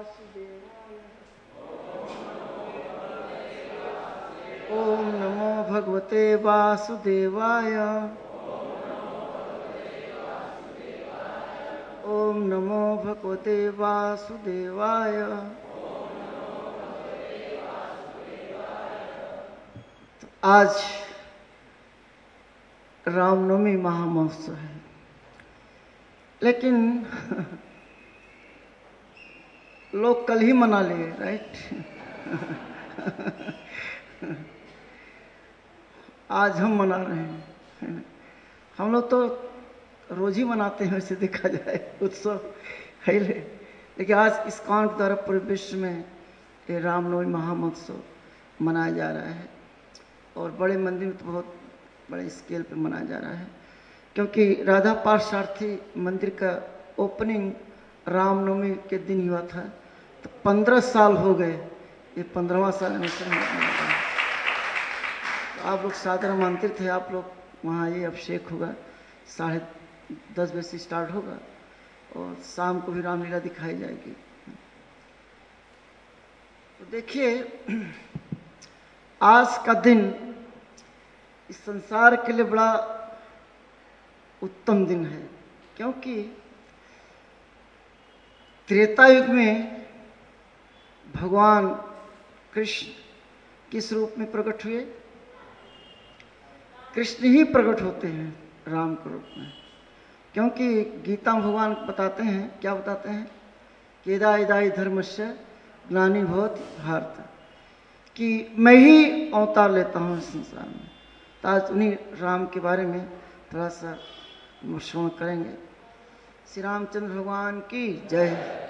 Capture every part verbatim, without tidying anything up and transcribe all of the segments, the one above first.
वासुदेवाय। ओम नमो भगवते वासुदेवाय। ओम नमो भगवते वासुदेवाय। तो आज रामनवमी महामहोत्सव है, लेकिन लोग कल ही मना लिए, राइट। आज हम मना रहे हैं। हम लोग तो रोज ही मनाते हैं वैसे देखा जाए उत्सव है ले, लेकिन आज इस कांड द्वारा पूरे विश्व में ये रामनवमी महामहोत्सव मनाया जा रहा है। और बड़े मंदिर में तो बहुत बड़े स्केल पे मनाया जा रहा है, क्योंकि राधा पार्थसारथी मंदिर का ओपनिंग रामनवमी के दिन हुआ था। तो पंद्रह साल हो गए, ये पंद्रहवां साल अनुष्ठान मना रहा है। तो आप लोग सादर आमंत्रित थे, आप लोग वहाँ ये अभिषेक होगा, साढ़े दस बजे से स्टार्ट होगा और शाम को भी रामलीला दिखाई जाएगी। तो देखिए, आज का दिन इस संसार के लिए बड़ा उत्तम दिन है, क्योंकि त्रेता युग में भगवान कृष्ण किस रूप में प्रकट हुए? कृष्ण ही प्रकट होते हैं राम के रूप में, क्योंकि गीता में भगवान बताते हैं, क्या बताते हैं? कि यदा यदा हि धर्मस्य ग्लानि भवति भारत, कि मैं ही अवतार लेता हूँ इस संसार में। तो आज उन्हीं राम के बारे में थोड़ा सा श्रवण करेंगे। श्री रामचंद्र भगवान की जय।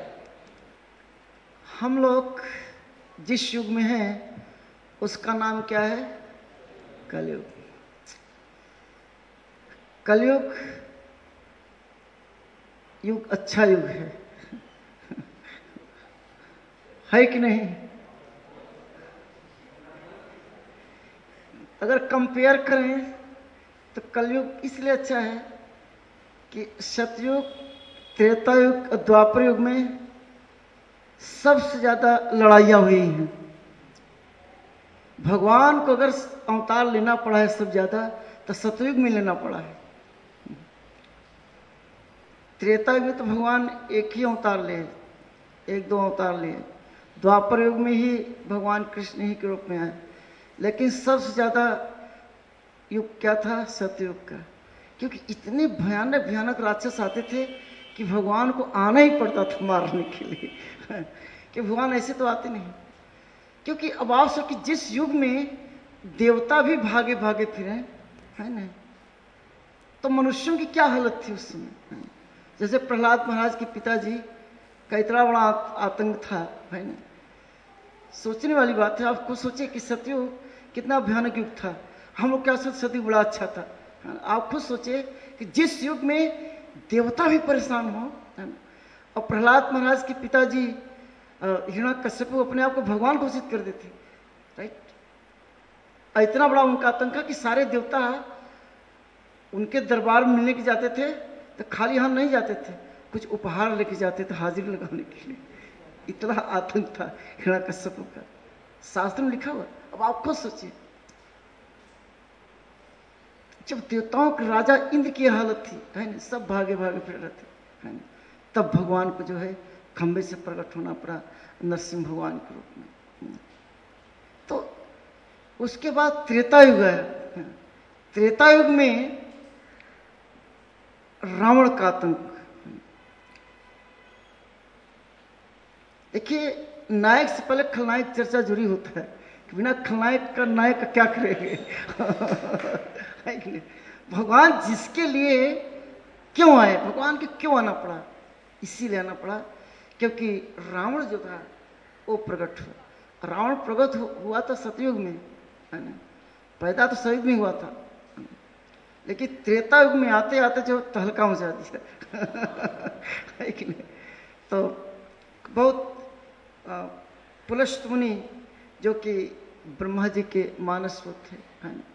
हम लोग जिस युग में हैं उसका नाम क्या है? कलयुग। कलयुग युग अच्छा युग है, है कि नहीं? अगर कंपेयर करें तो कलयुग इसलिए अच्छा है कि सतयुग, त्रेता युग और द्वापर युग में सबसे ज्यादा लड़ाइयाँ हुई हैं। भगवान को अगर अवतार लेना पड़ा है सब ज्यादा, तो सतयुग में लेना पड़ा है। त्रेता युग में तो भगवान एक ही अवतार ले, एक दो अवतार लिए। द्वापर युग में ही भगवान कृष्ण ही के रूप में आए, लेकिन सबसे ज्यादा युग क्या था? सतयुग का, क्योंकि इतने भयानक भयानक राक्षस आते थे कि भगवान को आना ही पड़ता था मारने के लिए। कि भगवान ऐसे तो आते नहीं, क्योंकि अब आप सब कि जिस युग में देवता भी भागे भागे फिरे, है ना, तो मनुष्यों की क्या हालत थी उस समय। जैसे प्रहलाद महाराज के पिताजी का इतना बड़ा आतंक था, है ना। सोचने वाली बात है। आप खुद सोचिए कि सतयुग कितना भयानक युग था। हम लोग क्या सोचते सतयुग बड़ा अच्छा था। आप खुद सोचिए कि जिस युग में देवता भी परेशान हो, है ना, और प्रहलाद महाराज के पिताजी हिरण्यकश्यप अपने आप को भगवान घोषित कर देते, राइट। इतना बड़ा उनका आतंक कि सारे देवता उनके दरबार में मिलने के जाते थे तो खाली हाथ नहीं जाते थे, कुछ उपहार लेके जाते थे हाजिरी लगाने के लिए। इतना आतंक था हिरण्यकश्यप का, शास्त्र में लिखा हुआ। अब आप खुद सोचिए, जब देवताओं के राजा इंद्र की हालत थी, है ना, सब भागे भागे फिर रहे थे, है ना, तब भगवान को जो है खंबे से प्रकट होना पड़ा नरसिंह भगवान के रूप में। तो उसके बाद त्रेता युग है। त्रेता युग में रावण का आतंक। देखिए, नायक से पहले खलनायक चर्चा जुड़ी होता है कि बिना खलनायक का नायक का क्या करेंगे। भगवान जिसके लिए क्यों आए, भगवान के क्यों आना पड़ा? इसीलिए आना पड़ा क्योंकि रावण जो था वो प्रकट हुआ। रावण प्रकट हुआ था सतयुग में, है ना, पैदा तो सतयुग में हुआ था, लेकिन त्रेता युग में आते आते जो तहलका मचा दिया। है कि नहीं? तो बहुत पुलस्त मुनि जो कि ब्रह्मा जी के मानस थे, है ना,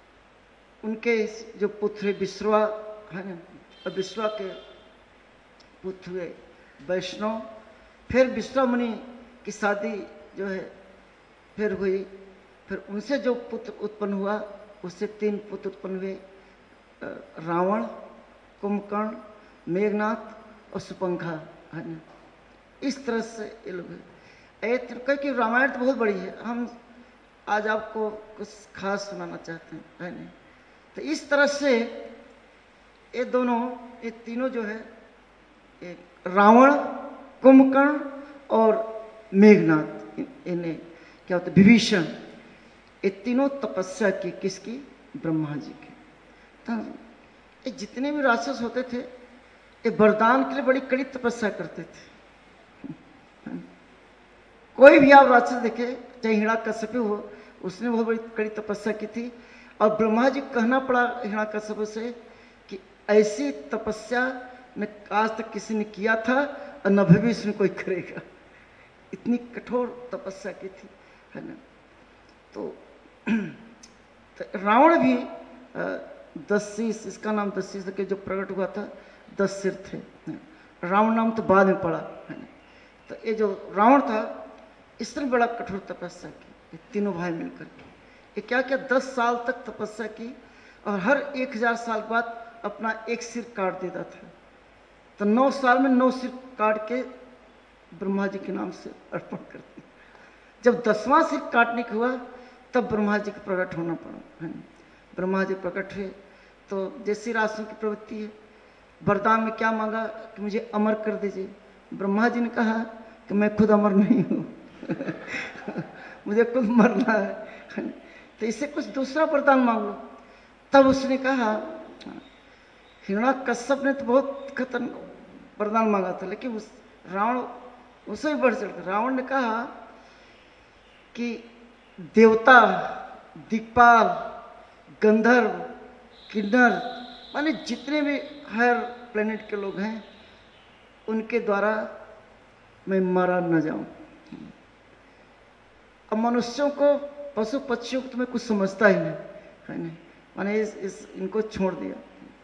उनके जो पुत्र विश्वा, है ना, और विश्वा के पुत्र हुए वैष्णव। फिर विश्वामुनि की शादी जो है फिर हुई, फिर उनसे जो पुत्र उत्पन्न हुआ उससे तीन पुत्र उत्पन्न हुए, रावण, कुंभकर्ण, मेघनाथ और सुपंखा, है ना। इस तरह से ये लोग क्योंकि रामायण तो बहुत बड़ी है, हम आज आपको कुछ खास सुनाना चाहते हैं, है नहीं। तो इस तरह से ये दोनों, ये तीनों जो है, एक रावण, कुंभकर्ण और मेघनाथ, इन्हें क्या होता है विभीषण, ये तीनों तपस्या की, किसकी? ब्रह्मा जी की। तो ये जितने भी राक्षस होते थे ये वरदान के लिए बड़ी कड़ी तपस्या करते थे। कोई भी आप राक्षस देखे, चाहे हिरण्यकश्यप हो, उसने बहुत बड़ी कड़ी तपस्या की थी। और ब्रह्मा जी को कहना पड़ा हिरण्यकश्यप से कि ऐसी तपस्या न आज तक किसी ने किया था और न भविष्य में कोई करेगा। इतनी कठोर तपस्या की थी, है ना। तो, तो रावण भी दस शीश, इसका नाम दस शीश के जो प्रकट हुआ था, दस सिर थे। रावण नाम तो बाद में पड़ा, है ना। तो ये जो रावण था इसने बड़ा कठोर तपस्या की, ये तीनों भाई मिलकर के। ये क्या क्या दस साल तक तपस्या की और हर एक हजार साल बाद अपना एक सिर काट देता था। तो नौ साल में नौ सिर काट के ब्रह्मा जी के नाम से अर्पण करते। जब दसवां सिर काटने का हुआ तब ब्रह्मा जी को प्रकट होना पड़ा, है। ब्रह्मा जी प्रकट हुए तो जैसी राशि की प्रवृत्ति है, वरदान में क्या मांगा कि मुझे अमर कर दीजिए। ब्रह्मा जी ने कहा कि मैं खुद अमर नहीं हूँ मुझे खुद मरना है, तो इससे कुछ दूसरा वरदान मांगो। तब उसने कहा, हिरण्यकश्यप ने तो बहुत खतरनाक वरदान मांगा था, लेकिन उस रावण उससे भी बढ़ चढ़कर रावण ने कहा कि देवता, दिक्पाल, गंधर्व, किन्नर, माने जितने भी हर प्लेनेट के लोग हैं उनके द्वारा मैं मारा न जाऊं। अब मनुष्यों को, पशु पक्षियों को तो मैं कुछ समझता ही नहीं, है नहीं, माने इस, इस इनको छोड़ दिया।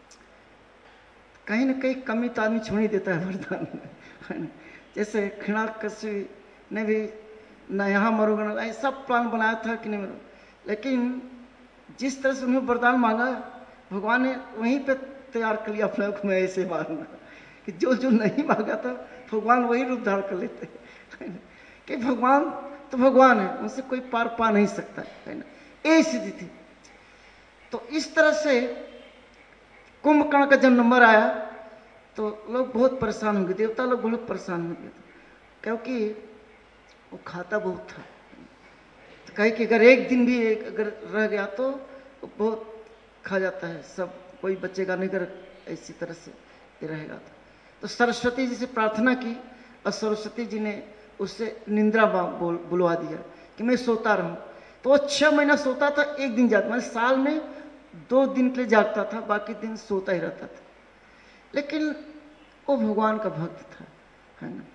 कहीं ना कहीं कमी तो आदमी छोड़ ही देता है वरदान में, है ना। जैसे हिरण्यकश्यप ने भी न यहाँ मरूंगा ना, ऐसा प्लान बनाया था कि नहीं मरूंगा, लेकिन जिस तरह से उन्हें वरदान मांगा भगवान ने वहीं पे तैयार कर लिया अपने को, मैं ऐसे मारूंगा कि जो जो नहीं मांगा था भगवान वही रूप धारण कर लेते हैं कि भगवान तो भगवान है, उनसे कोई पार पा नहीं सकता, है ना। ये स्थिति थी। तो इस तरह से कुंभकर्ण का जब नंबर आया तो लोग बहुत परेशान हो गए, देवता लोग बहुत परेशान हो गए, क्योंकि वो खाता बहुत था। तो कहे कि अगर एक दिन भी एक अगर रह गया तो बहुत खा जाता है, सब कोई बचेगा नहीं, अगर ऐसी तरह से ये रहेगा तो। तो सरस्वती जी से प्रार्थना की और सरस्वती जी ने उससे निंद्रा बोल बुलवा दिया कि मैं सोता रहूं। तो वो छह महीना सोता था, एक दिन जागता, मतलब साल में दो दिन के लिए जागता था, बाकी दिन सोता ही रहता था। लेकिन वो भगवान का भक्त था, है ना,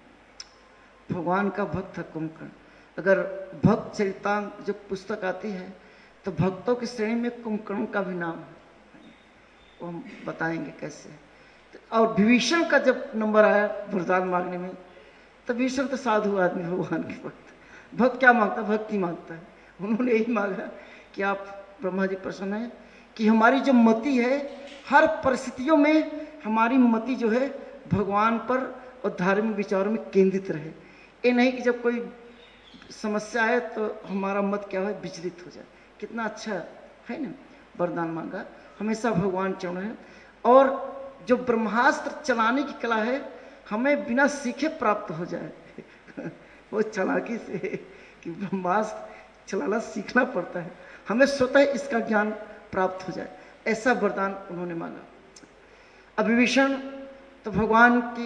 भगवान का भक्त था कुंभकर्ण। अगर भक्त चरितांग जो पुस्तक आती है तो भक्तों की श्रेणी में कुंभकर्ण का भी नाम है, वो हम बताएंगे कैसे। और विभीषण का जब नंबर आया वरदान मांगने में, तो विभीषण तो साधु आदमी, भगवान के भक्त। भक्त क्या मांगता? भक्ति मांगता है। उन्होंने यही मांगा कि आप ब्रह्मा जी प्रसन्न है कि हमारी जो मति है हर परिस्थितियों में हमारी मति जो है भगवान पर और धार्मिक विचारों में केंद्रित रहे। ये नहीं कि जब कोई समस्या है तो हमारा मत क्या है, विचलित हो जाए। कितना अच्छा है ना, वरदान मांगा, हमेशा भगवान चरण है। और जो ब्रह्मास्त्र चलाने की कला है हमें बिना सीखे प्राप्त हो जाए वो चालाकी से कि ब्रह्मास्त्र चलाना सीखना पड़ता है, हमें स्वतः इसका ज्ञान प्राप्त हो जाए, ऐसा वरदान उन्होंने मांगा। अब विभीषण तो भगवान की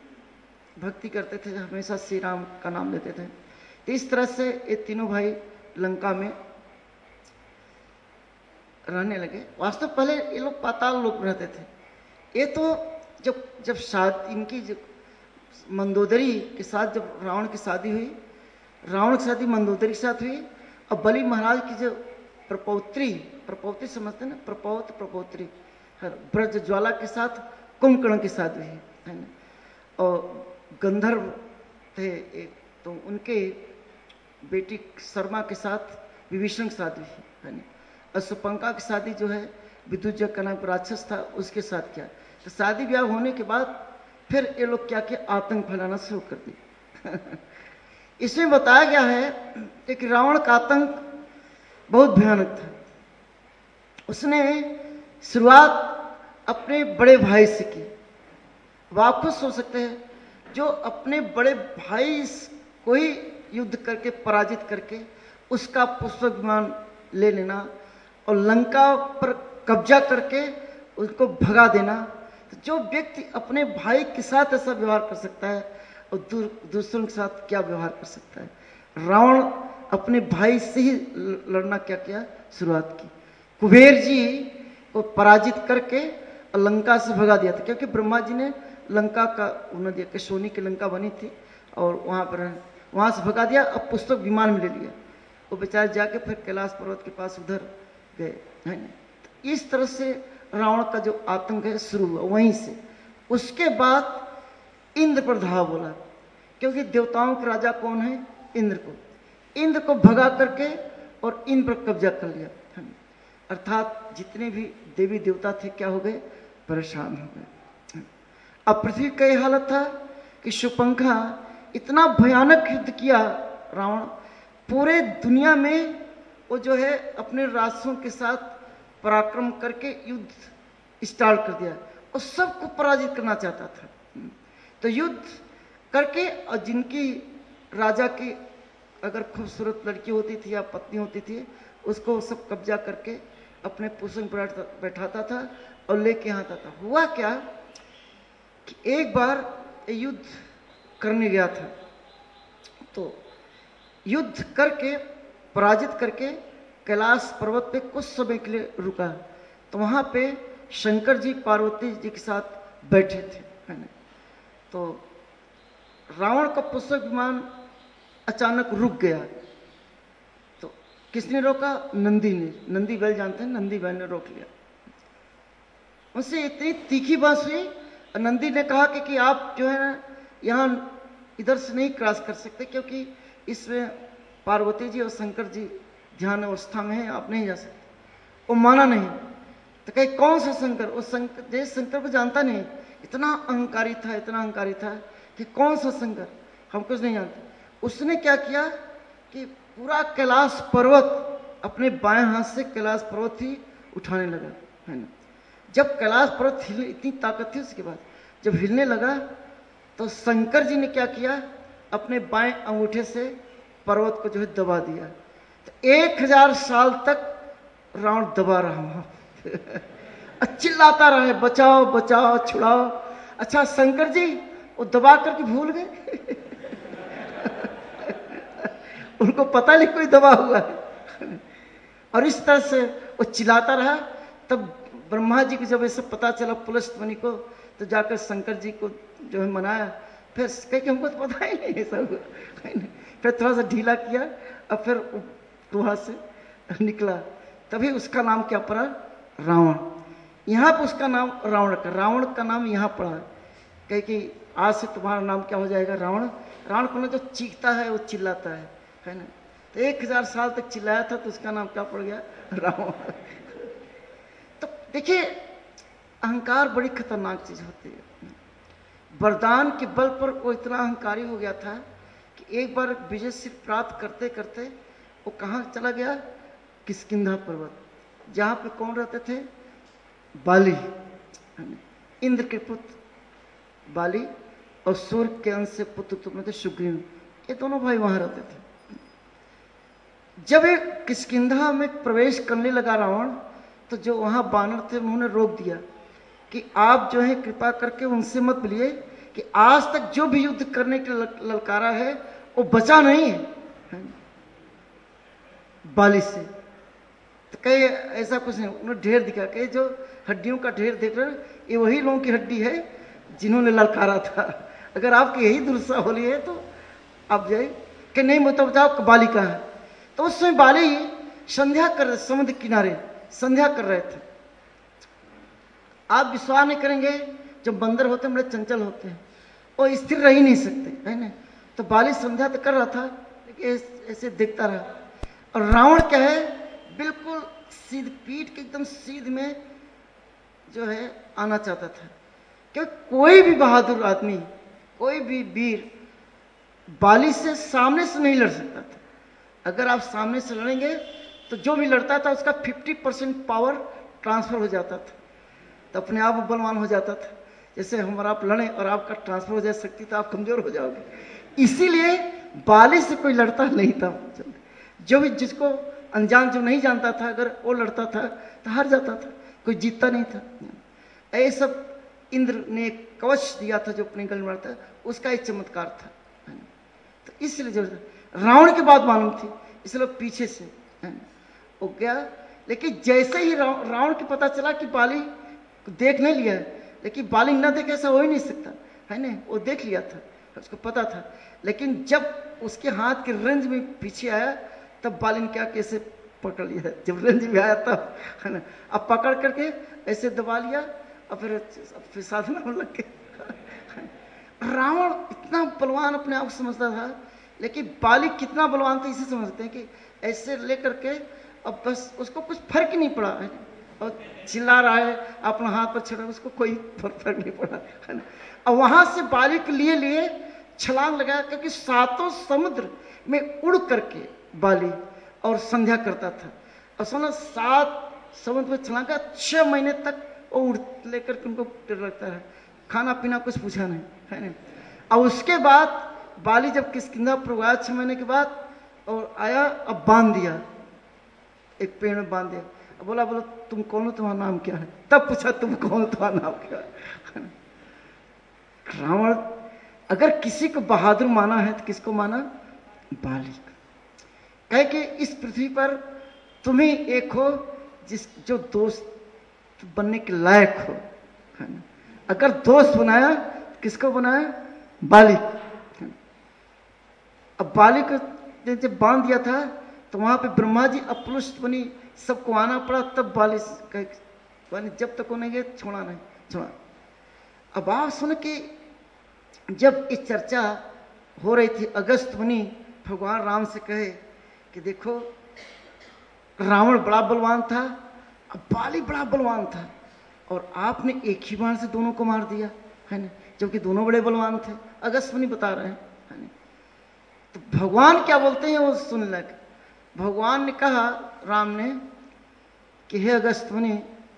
भक्ति करते थे, हमेशा श्री राम का नाम लेते थे। तो इस तरह से ये तीनों भाई लंका में रहने लगे। वास्तव पहले ये लोग पाताल लोक में रहते थे। ये तो जब जब शादी इनकी जब मंदोदरी के साथ जब रावण की शादी हुई, रावण की शादी मंदोदरी के साथ हुई, और बलि महाराज की जो प्रपौत्री, प्रपौत्री समझते ना, प्रपौत प्रपौत्री ब्रज ज्वाला के साथ कुंभकर्ण की शादी हुई, है ना। और गंधर्व थे एक, तो उनके बेटी शर्मा के साथ विभीषण की शादी है ना, और सुपंका की शादी जो है विदुजक का नाम राक्षस था उसके साथ किया। तो शादी ब्याह होने के बाद फिर ये लोग क्या किया, आतंक फैलाना शुरू कर दिया। इसमें बताया गया है कि रावण का आतंक बहुत भयानक था। उसने शुरुआत अपने बड़े भाई से की। अब आप खुद सोच सकते हैं, जो अपने बड़े भाई को ही युद्ध करके पराजित करके उसका पुष्पक विमान ले लेना और लंका पर कब्जा करके उसको भगा देना, तो जो व्यक्ति अपने भाई के साथ ऐसा व्यवहार कर सकता है और दूसरों के साथ क्या व्यवहार कर सकता है। रावण अपने भाई से ही लड़ना क्या किया, शुरुआत की। कुबेर जी को पराजित करके लंका से भगा दिया था, क्योंकि ब्रह्मा जी ने लंका का उन्होंने दिया कि सोने की लंका बनी थी और वहाँ पर वहाँ से भगा दिया। अब पुस्तक विमान में ले लिया, वो बेचारे जाके फिर कैलाश पर्वत के पास उधर गए, है ना। तो इस तरह से रावण का जो आतंक है शुरू हुआ वहीं से। उसके बाद इंद्र पर धावा बोला, क्योंकि देवताओं के राजा कौन है, इंद्र को। इंद्र को भगा करके और इंद्र पर कब्जा कर लिया, अर्थात जितने भी देवी देवता थे क्या हो गए, परेशान हो गए। अब पृथ्वी का यह हालत था कि शूर्पणखा इतना भयानक युद्ध किया रावण, पूरे दुनिया में वो जो है अपने राष्ट्रों के साथ पराक्रम करके युद्ध स्टार्ट कर दिया और सबको पराजित करना चाहता था। तो युद्ध करके, और जिनकी राजा की अगर खूबसूरत लड़की होती थी या पत्नी होती थी, उसको सब कब्जा करके अपने पुष्प पर बैठाता था और लेके आता था। हुआ क्या कि एक बार युद्ध करने गया था, तो युद्ध करके पराजित करके कैलाश पर्वत पे कुछ समय के लिए रुका। तो वहाँ पे शंकर जी पार्वती जी के साथ बैठे थे, है ना। तो रावण का पुष्पक विमान अचानक रुक गया। तो किसने रोका, नंदी ने। नंदी बैल जानते हैं, नंदी बैल ने रोक लिया। उनसे इतनी तीखी बात हुई और नंदी ने कहा कि, कि आप जो है ना यहाँ इधर से नहीं क्रॉस कर सकते, क्योंकि इसमें पार्वती जी और शंकर जी ध्यान अवस्था में है, आप नहीं जा सकते। वो माना नहीं। तो कहे कौन सा शंकर, वो शंकर जय शंकर को जानता नहीं, इतना अहंकारी था, इतना अहंकारी था कि कौन सा शंकर, हम कुछ नहीं जानते। उसने क्या किया कि पूरा कैलाश पर्वत अपने बाएं हाथ से कैलाश पर्वत ही उठाने लगा, है ना। जब कैलाश पर्वत हिले, इतनी ताकत थी उसके बाद, जब हिलने लगा तो शंकर जी ने क्या किया, अपने बाएं अंगूठे से पर्वत को जो है दबा दिया। तो एक हजार साल तक रावण दबा रहा वहां चिल्लाता रहे, बचाओ बचाओ छुड़ाओ। अच्छा शंकर जी वो दबा करके भूल गए उनको पता नहीं कोई दबा हुआ है। और इस तरह से वो चिल्लाता रहा। तब ब्रह्मा जी को जब ऐसा पता चला पुलस्त्वनि को, तो जाकर शंकर जी को जो है मनाया। फिर कह के हमको तो पता ही नहीं है सब, फिर थोड़ा सा ढीला किया और फिर वहां से निकला। तभी उसका नाम क्या पड़ा, रावण। यहाँ पर उसका नाम रावण का रावण का नाम यहाँ पड़ा, कह कि आज से तुम्हारा नाम क्या हो जाएगा, रावण। रावण को ना जो चीखता है वो चिल्लाता है, है ना। तो एक हजार साल तक चिल्लाया था, तो उसका नाम क्या पड़ गया, रावण। तो देखिए अहंकार बड़ी खतरनाक चीज होती है। वरदान के बल पर वो इतना अहंकारी हो गया था कि एक बार विजय सिर्फ प्राप्त करते करते वो कहाँ चला गया, किष्किंधा पर्वत, जहाँ पे कौन रहते थे, बाली, इंद्र के पुत्र बाली, और सूर्य के अंश से पुत्र तुम थे सुग्रीव। ये दोनों भाई वहां रहते थे। जब एक किष्किंधा में प्रवेश करने लगा रावण, तो जो वहां बानर थे उन्होंने रोक दिया कि आप जो है कृपा करके उनसे मत मिलिए, कि आज तक जो भी युद्ध करने के ललकारा है वो बचा नहीं है बाली से। तो कहे ऐसा कुछ नहीं, उन्होंने ढेर दिखा, कहे जो हड्डियों का ढेर देख रहे ये वही लोगों की हड्डी है जिन्होंने ललकारा था। अगर आपकी यही दुर्दशा हो रही है तो आप जाए कि नहीं मतलब बताओ बाली कहाँ है। तो उस समय बाली संध्या कर रहे, समुद्र किनारे संध्या कर रहे थे। आप विश्वास नहीं करेंगे, जब बंदर होते हैं बड़े चंचल होते हैं, वो स्थिर रह ही नहीं सकते, है ना। तो बाली संध्या तो कर रहा था, लेकिन ऐसे देखता रहा। और रावण क्या है, बिल्कुल सीध पीठ के एकदम सीध में जो है आना चाहता था। क्योंकि कोई भी बहादुर आदमी, कोई भी वीर बाली से सामने से नहीं लड़ सकता था। अगर आप सामने से लड़ेंगे तो जो भी लड़ता था उसका पचास परसेंट पावर ट्रांसफर हो जाता था, तो अपने आप बलवान हो जाता था। जैसे हम और आप लड़ें और आपका ट्रांसफर हो जा सकती तो आप कमजोर हो जाओगे। इसीलिए बाली से कोई लड़ता नहीं था। जो भी जिसको अनजान जो नहीं जानता था, अगर वो लड़ता था तो हार जाता था, कोई जीतता नहीं था। ये सब इंद्र ने कवच दिया था जो अपने गले में था, उसका एक चमत्कार था। तो इसलिए जो रावण की बात मालूम थी, इसलिए पीछे से वो गया। लेकिन जैसे ही रावण को पता चला कि बाली देख नहीं लिया है, लेकिन बाली न देखे ऐसा हो ही नहीं सकता, है ना। वो देख लिया था, उसको पता था। लेकिन जब उसके हाथ के रेंज में पीछे आया, तब बाली ने क्या कैसे पकड़ लिया। जब रेंज में आया तब, है ना, अब पकड़ करके ऐसे दबा लिया और फिर फिर साधना में लग गए। रावण इतना बलवान अपने आप को समझता था, लेकिन बाली कितना बलवान था इसे समझते हैं कि ऐसे लेकर के अब बस उसको कुछ फर्क ही नहीं पड़ा, है ना। और चिल्ला रहा है, अपना हाथ पर छड़ा, उसको कोई फर्क नहीं पड़ा, है ना। और वहां से बाली के लिए लिए छलांग लगाया, क्योंकि सातों समुद्र में उड़ करके बाली और संध्या करता था। और सुनो, सात समुद्र में छलांग का छह महीने तक वो उड़ लेकर के उनको डर लगता है, खाना पीना कुछ पूछा नहीं, है ना। और उसके बाद बाली जब किष्किंधा पर गया छह महीने के बाद और आया, अब बांध दिया, एक पेड़ में बांध दिया। अब बोला बोलो तुम कौन हो, तुम्हारा नाम क्या है। तब पूछा तुम कौन हो, तुम्हारा नाम क्या है। रावण अगर किसी को बहादुर माना है तो किसको माना, बाली को। कहे कि इस पृथ्वी पर तुम ही एक हो जिस जो दोस्त बनने के लायक हो, है ना। अगर दोस्त बनाया तो किसको बनाया, बाली को। अब बाली को जब बांध दिया था तो वहां पे ब्रह्मा जी अपलुष्ट बनी, सबको आना पड़ा। तब बाली कहे जब तक उन्हें छोड़ा नहीं छोड़ा। अब आप सुन कि जब इस चर्चा हो रही थी, अगस्त मुनि भगवान राम से कहे कि देखो रावण बड़ा बलवान था, अब बाली बड़ा बलवान था, और आपने एक ही बाण से दोनों को मार दिया, है ना, जबकि दोनों बड़े बलवान थे। अगस्त मुनि बता रहे हैं, है ना। तो भगवान क्या बोलते हैं वो सुन लग। भगवान ने कहा राम ने कि हे अगस्त मुनि,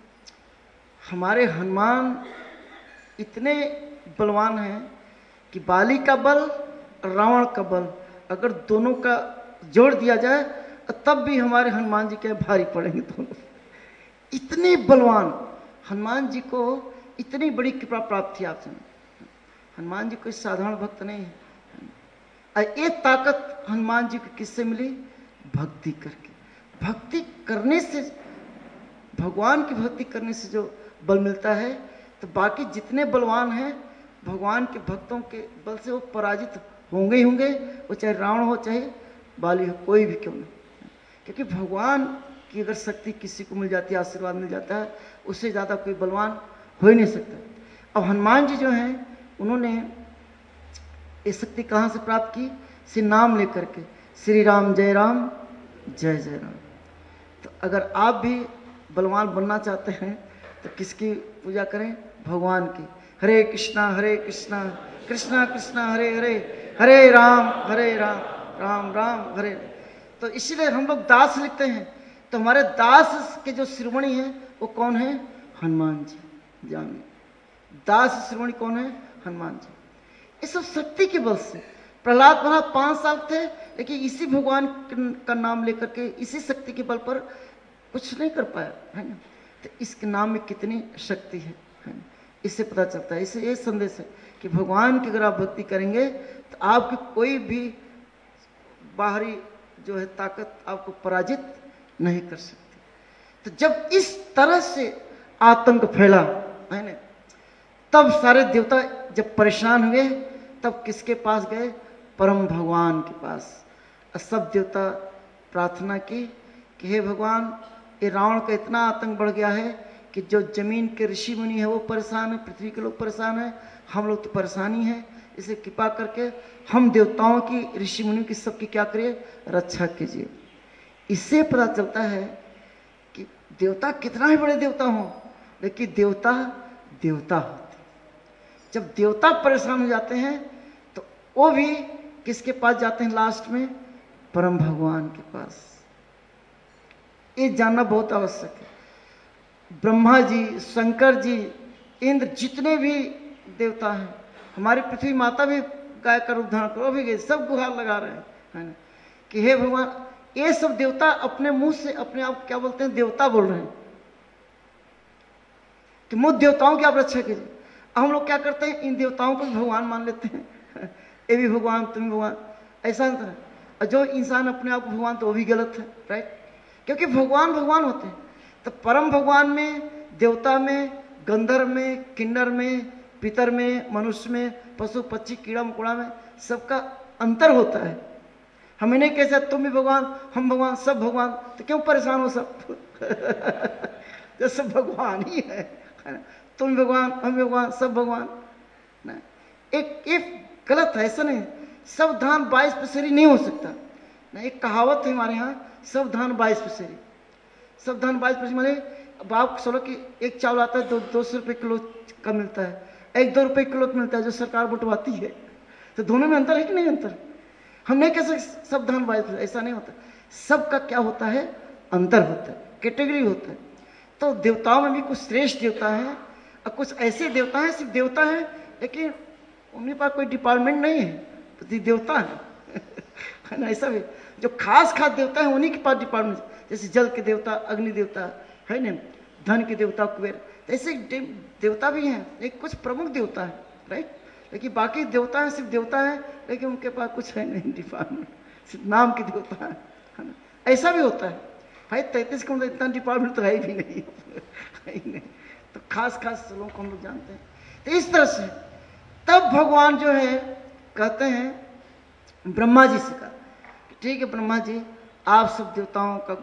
हमारे हनुमान इतने बलवान हैं कि बाली का बल और रावण का बल अगर दोनों का जोड़ दिया जाए तब भी हमारे हनुमान जी के भारी पड़ेंगे दोनों। इतने बलवान हनुमान जी को, इतनी बड़ी कृपा प्राप्त थी आपसे। हनुमान जी कोई साधारण भक्त नहीं है। ये ताकत हनुमान जी को किससे मिली, भक्ति करके। भक्ति करने से, भगवान की भक्ति करने से जो बल मिलता है, तो बाकी जितने बलवान हैं भगवान के भक्तों के बल से वो पराजित होंगे ही होंगे, वो चाहे रावण हो चाहे बाली हो, कोई भी क्यों नहीं। क्योंकि भगवान की अगर शक्ति किसी को मिल जाती है, आशीर्वाद मिल जाता है, उससे ज़्यादा कोई बलवान हो ही नहीं सकता। अब हनुमान जी जो हैं उन्होंने ये शक्ति कहाँ से प्राप्त की, श्री नाम लेकर के, श्री राम जय राम जय जय राम। तो अगर आप भी बलवान बनना चाहते हैं तो किसकी पूजा करें, भगवान की। हरे कृष्णा हरे कृष्णा कृष्णा कृष्णा हरे हरे, हरे राम हरे राम राम राम हरे। तो इसीलिए हम लोग दास लिखते हैं, तो हमारे दास के जो शिरोमणि हैं वो कौन है, हनुमान जी। जानिए दास शिरोमणि कौन है, हनुमान जी। ये सब शक्ति के बल से। प्रहलाद महाराज पांच साल थे, लेकिन इसी भगवान का नाम लेकर के, इसी शक्ति के बल पर कुछ नहीं कर पाया, है ना। तो इसके नाम में कितनी शक्ति है, है ना, इससे पता चलता है। इससे ये संदेश है कि भगवान की अगर आप भक्ति करेंगे तो आपकी कोई भी बाहरी जो है ताकत आपको पराजित नहीं कर सकती। तो जब इस तरह से आतंक फैला, है ना, तब सारे देवता जब परेशान हुए तब किसके पास गए, परम भगवान के पास। और सब देवता प्रार्थना की कि हे भगवान, ये रावण का इतना आतंक बढ़ गया है कि जो जमीन के ऋषि मुनि है वो परेशान है, पृथ्वी के लोग परेशान है, हम लोग तो परेशानी है, इसे कृपा करके हम देवताओं की, ऋषि मुनि की, सबकी क्या करिए, रक्षा कीजिए। इससे पता चलता है कि देवता कितना ही बड़े देवता हों, लेकिन देवता देवता होते। जब देवता परेशान हो जाते हैं तो वो भी किसके पास जाते हैं लास्ट में, परम भगवान के पास। ये जानना बहुत आवश्यक है। ब्रह्मा जी, शंकर जी, इंद्र, जितने भी देवता हैं, हमारी पृथ्वी माता भी गाय का रूप धारण करो भी गए, सब गुहार लगा रहे हैं, है ना, कि हे भगवान। ये सब देवता अपने मुंह से अपने आप क्या बोलते हैं, देवता बोल रहे हैं कि मुझ देवताओं की आप रक्षा कीजिए। हम लोग क्या करते हैं, इन देवताओं को भगवान मान लेते हैं, ये भी भगवान, तुम भी भगवान, ऐसा नहीं। और जो इंसान अपने आप को भगवान, तो वो भी गलत है, राइट, क्योंकि भगवान भगवान होते हैं। तो परम भगवान में, देवता में, गंधर्व में, किन्नर में, पितर में, मनुष्य में, पशु पक्षी, कीड़ा मकोड़ा में, सबका अंतर होता है। हमें नहीं कह सकते तुम भी भगवान, हम भगवान, सब भगवान, तो क्यों परेशान हो सब जो सब भगवान ही है, तुम भी भगवान, हम भी भगवान, सब भगवान ना। एक एक गलत है, ऐसा नहीं। सब धान बाईस पसेरी नहीं हो सकता ना। एक कहावत है हमारे यहाँ, सब धान बाईस पसेरी। सब धान बाईस पसेरी माने अब आप सोलो कि एक चावल आता है दो दो सौ रुपये किलो का मिलता है, एक दो रुपये किलो मिलता है जो सरकार बंटवाती है, तो दोनों में अंतर है कि नहीं अंतर। हम नहीं कह सकते सब धान बाईस पसेरी, ऐसा नहीं होता। सबका क्या होता है, अंतर होता है, कैटेगरी होता है। तो देवताओं में भी कुछ श्रेष्ठ देवता है और कुछ ऐसे देवता हैं सिर्फ देवता है, लेकिन उनके पास कोई डिपार्टमेंट नहीं है, तो देवता है ना। ऐसा भी जो खास खास देवता है उन्हीं के पास डिपार्टमेंट, जैसे जल के देवता, अग्नि देवता है ना, धन के देवता कुबेर, ऐसे देवता भी हैं, लेकिन कुछ प्रमुख देवता है, राइट। लेकिन बाकी देवता है सिर्फ देवता है, लेकिन उनके पास कुछ है नहीं डिपार्टमेंट, सिर्फ नाम के देवता है, है ना। ऐसा भी होता है भाई, तैंतीस का मतलब इतना डिपार्टमेंट तो है ही भी नहीं, है ही नहीं। तो खास खास लोगों को हम लोग जानते हैं। तो इस तरह से तब भगवान जो है कहते हैं ब्रह्मा जी से कहा, ठीक है ब्रह्मा जी, आप सब देवताओं का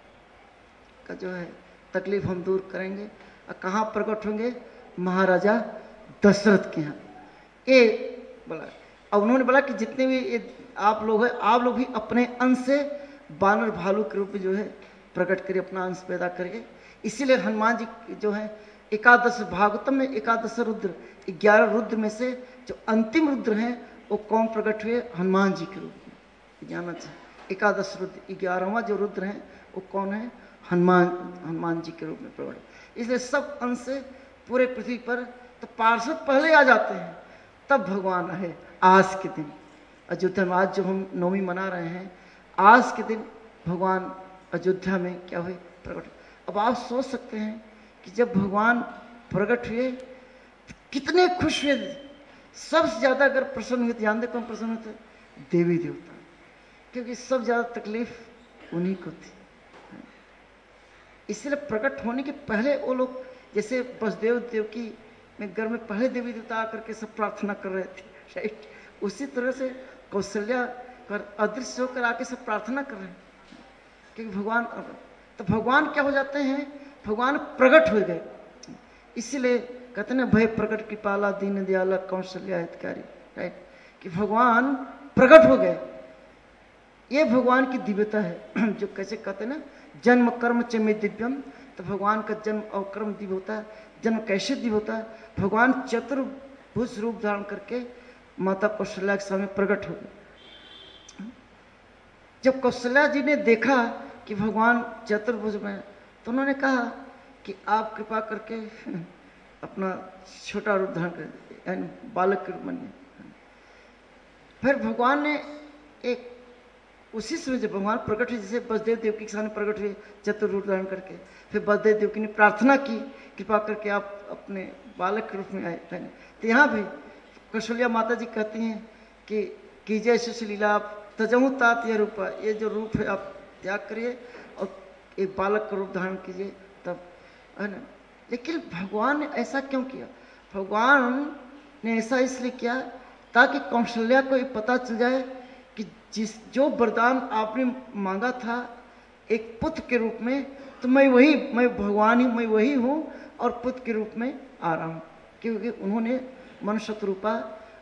का जो है तकलीफ हम दूर करेंगे। और कहाँ प्रकट होंगे, महाराजा दशरथ के यहाँ। ये बोला, और उन्होंने बोला कि जितने भी ये आप लोग हैं, आप लोग भी अपने अंश से बानर भालू के रूप में जो है प्रकट करिए, अपना अंश पैदा करिए। इसीलिए हनुमान जी जो है एकादश भागवतम में एकादश रुद्र, ग्यारह रुद्र में से जो अंतिम रुद्र हैं वो कौन प्रकट हुए, हनुमान जी के रूप में, जानना चाहिए। एकादश रुद्र, ग्यारहवां जो रुद्र हैं वो कौन है, हनुमान, हनुमान जी के रूप में प्रकट। इसलिए सब अंश से पूरे पृथ्वी पर, तो पार्षद पहले आ जाते हैं, तब भगवान आए आज के दिन अयोध्या में। आज जो हम नवमी मना रहे हैं, आज के दिन भगवान अयोध्या में क्या हुए, प्रकट। अब आप सोच सकते हैं कि जब भगवान प्रकट हुए तो कितने खुश हुए। सबसे ज्यादा अगर प्रसन्न हुए, ध्यान दे कौन प्रसन्न होते, देवी देवता, क्योंकि सब ज्यादा तकलीफ उन्हीं को थी। इसलिए प्रकट होने के पहले वो लोग, जैसे वसुदेव देवकी में घर में पहले देवी देवता आकर के सब प्रार्थना कर रहे थे, राइट, उसी तरह से कौशल्या कर अदृश्य होकर आके सब प्रार्थना कर रहे हैं, क्योंकि भगवान, तो भगवान क्या हो जाते हैं, भगवान प्रकट हो गए। इसीलिए कहते हैं भय प्रकट कृपाला दीन दयाला कौशल्या हितकारी, राइट, कि भगवान प्रकट हो गए। ये भगवान की दिव्यता है। जो कैसे कहते हैं ना, जन्म कर्म च में दिव्यम, तो भगवान का जन्म और कर्म दिव्य होता है। जन्म कैसे दिव्य होता है, भगवान चतुर्भुज रूप धारण करके माता कौशल्या के सामने प्रकट हो गए। जब कौशल्या जी ने देखा कि भगवान चतुर्भुज में, तो उन्होंने कहा कि आप कृपा करके अपना छोटा रूप धारण कर, यानी बालक के रूप बनिए। फिर भगवान ने एक उसी समय जब भगवान प्रकट हुए, जैसे वसुदेव देवकी के सामने प्रकट हुए चतुर्रूप धारण करके, फिर वसुदेव देवकी ने प्रार्थना की कृपा करके आप अपने बालक के रूप में आए। तो यहाँ भी कौशल्या माता जी कहती हैं कि कीजिए शिष्य लीला, आप तजहू तात यह रूपा, ये जो रूप है आप त्याग करिए और एक बालक का रूप धारण कीजिए, तब, है ना। लेकिन भगवान ने ऐसा क्यों किया, भगवान ने ऐसा इसलिए किया ताकि कौशल्या को ये पता चल जाए कि जिस जो वरदान आपने मांगा था एक पुत्र के रूप में, तो मैं वही, मैं भगवान ही, मैं वही हूँ और पुत्र के रूप में आ रहा हूँ, क्योंकि उन्होंने मनुष्य रूपा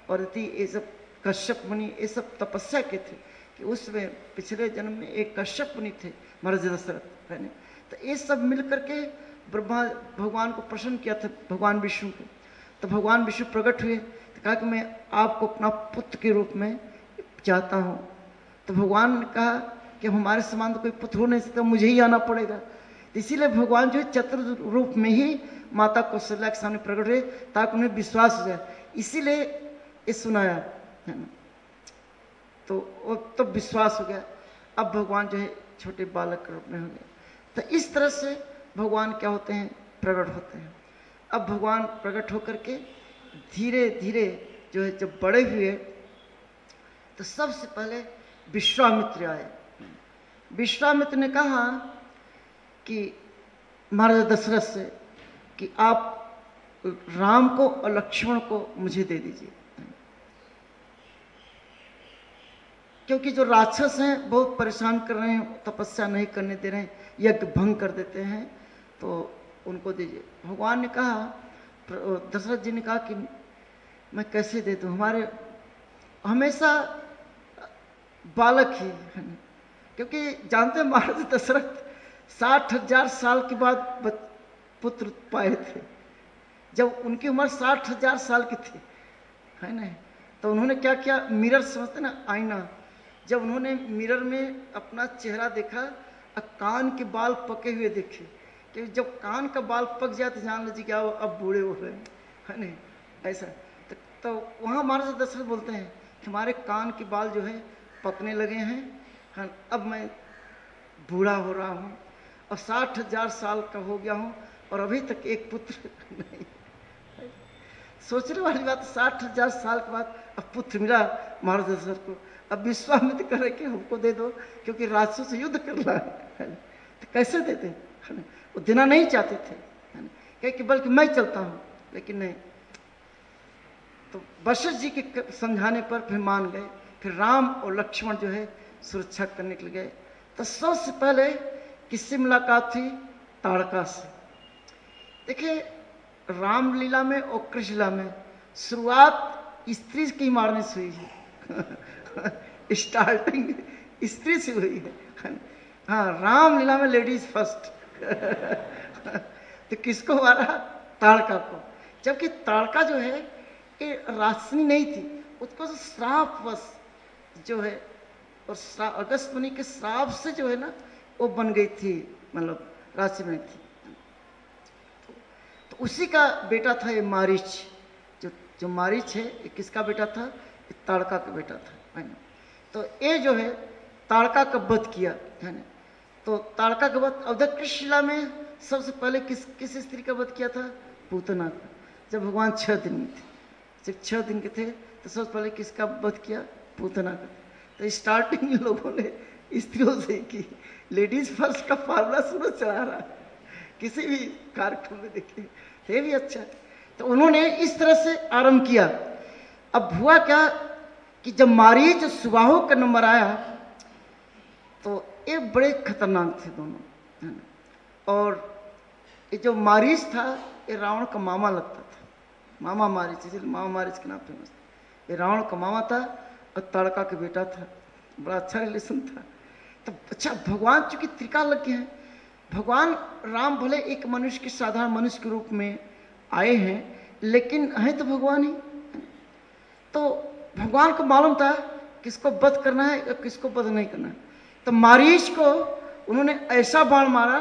और यदि ये सब कश्यप मुनि ये सब तपस्या के थे कि उसमें पिछले जन्म में एक कश्यप मुनि थे महाराज दशरथ है ना। तो ये सब मिल करके ब्रह्मा भगवान को प्रसन्न किया था, भगवान विष्णु को। तो भगवान विष्णु प्रकट हुए तो कहा कि मैं आपको अपना पुत्र के रूप में चाहता हूँ। तो भगवान ने कहा कि हमारे समान तो कोई पुत्र हो नहीं सकता, मुझे ही आना पड़ेगा। इसीलिए भगवान जो है चतुर्थ रूप में ही माता कौशल्या के सामने प्रकट हुए ताकि उन्हें विश्वास हो जाए, इसीलिए ये सुनाया है ना। तो वो तब तो विश्वास हो गया। अब भगवान जो है छोटे बालक के रूप में हो गए। तो इस तरह से भगवान क्या होते हैं, प्रकट होते हैं। अब भगवान प्रकट होकर के धीरे धीरे जो है जब बड़े हुए तो सबसे पहले विश्वामित्र आए। विश्वामित्र ने कहा कि महाराज दशरथ से कि आप राम को और लक्ष्मण को मुझे दे दीजिए, क्योंकि जो राक्षस हैं बहुत परेशान कर रहे हैं, तपस्या नहीं करने दे रहे हैं, यज्ञ भंग कर देते हैं, तो उनको दीजिए। भगवान ने कहा, दशरथ जी ने कहा कि मैं कैसे दे दूँ, हमारे हमेशा बालक ही है, क्योंकि जानते हैं महाराज दशरथ साठ हजार साल के बाद पुत्र पाए थे। जब उनकी उम्र साठ हजार साल की थी है ना, तो उन्होंने क्या किया, मिरर समझते ना, आईना, जब उन्होंने मिरर में अपना चेहरा देखा और कान के बाल पके हुए देखे, कि जब कान का बाल पक जाए तो जान लीजिए क्या अब बूढ़े हो रहे हैं है नहीं, ऐसा। तो, तो वहाँ महाराज दशरथ बोलते हैं कि हमारे कान के बाल जो है पकने लगे हैं, हाँ, अब मैं बूढ़ा हो रहा हूँ और साठ हजार साल का हो गया हूँ और अभी तक एक पुत्र नहीं। सोचने वाली बात, साठ हजार साल के बाद अब पुत्र मिला महाराज दशरथ को। अब विश्वामित्र कह रहे कि हमको दे दो, क्योंकि राक्षसों से युद्ध करना है, तो कैसे देते हैं, वो देना नहीं चाहते थे, कहे कि बल्कि मैं चलता हूँ, लेकिन नहीं। तो वशिष्ठ जी के समझाने पर फिर मान गए। फिर राम और लक्ष्मण जो है सुरक्षा करने के लिए गए। तो सबसे पहले किससे मुलाकात थी, ताड़का से। देखिए रामलीला में और कृष्ण लीला में शुरुआत स्त्री की मारने से हुई है स्टार्टिंग स्त्री से हुई है। हाँ, रामलीला में लेडीज फर्स्ट तो किसको मारा, ताड़का को। जबकि ताड़का जो है ये राक्षसी नहीं थी, उसको श्रापवश जो है, और अगस्त मुनि के श्राप से जो है ना वो बन गई थी, मतलब राशि में थी। तो उसी का बेटा था ये मारीच। जो जो मारीच है ये किसका बेटा था, ये ताड़का का बेटा था है ना। तो ये जो है ताड़का का वध किया है ना। तो ताड़का का वध अवधक कृष्णलीला में सबसे पहले किस किस स्त्री का वध किया था, पूतना का। जब भगवान छह दिन में थे, जब छह दिन के थे तो सबसे पहले किसका वध किया, पूतना का। तो स्टार्टिंग इन लोगों ने स्त्रियों से की। लेडीज फर्स्ट का फार्मूला शुरू चला रहा है किसी भी कार्यक्रम में, देखिए ये भी अच्छा है। तो उन्होंने इस तरह से आरंभ किया। अब हुआ क्या कि जब मारीच सुबाहु का नंबर आया तो ये बड़े खतरनाक थे दोनों है ना। और ये जो मारीच था ये रावण का मामा लगता था, मामा मारीच, इसलिए मामा मारीच के नाम फेमस था। ये रावण का मामा था और ताड़का का बेटा था, बड़ा अच्छा रिलेशन था। तो अच्छा, भगवान चूंकि त्रिकाल लग गए हैं, भगवान राम भले एक मनुष्य के साधारण मनुष्य के रूप में आए हैं, लेकिन हैं तो भगवान ही। तो भगवान को मालूम था किसको वध करना है और किसको वध नहीं करना है। तो मारीच को उन्होंने ऐसा बाण मारा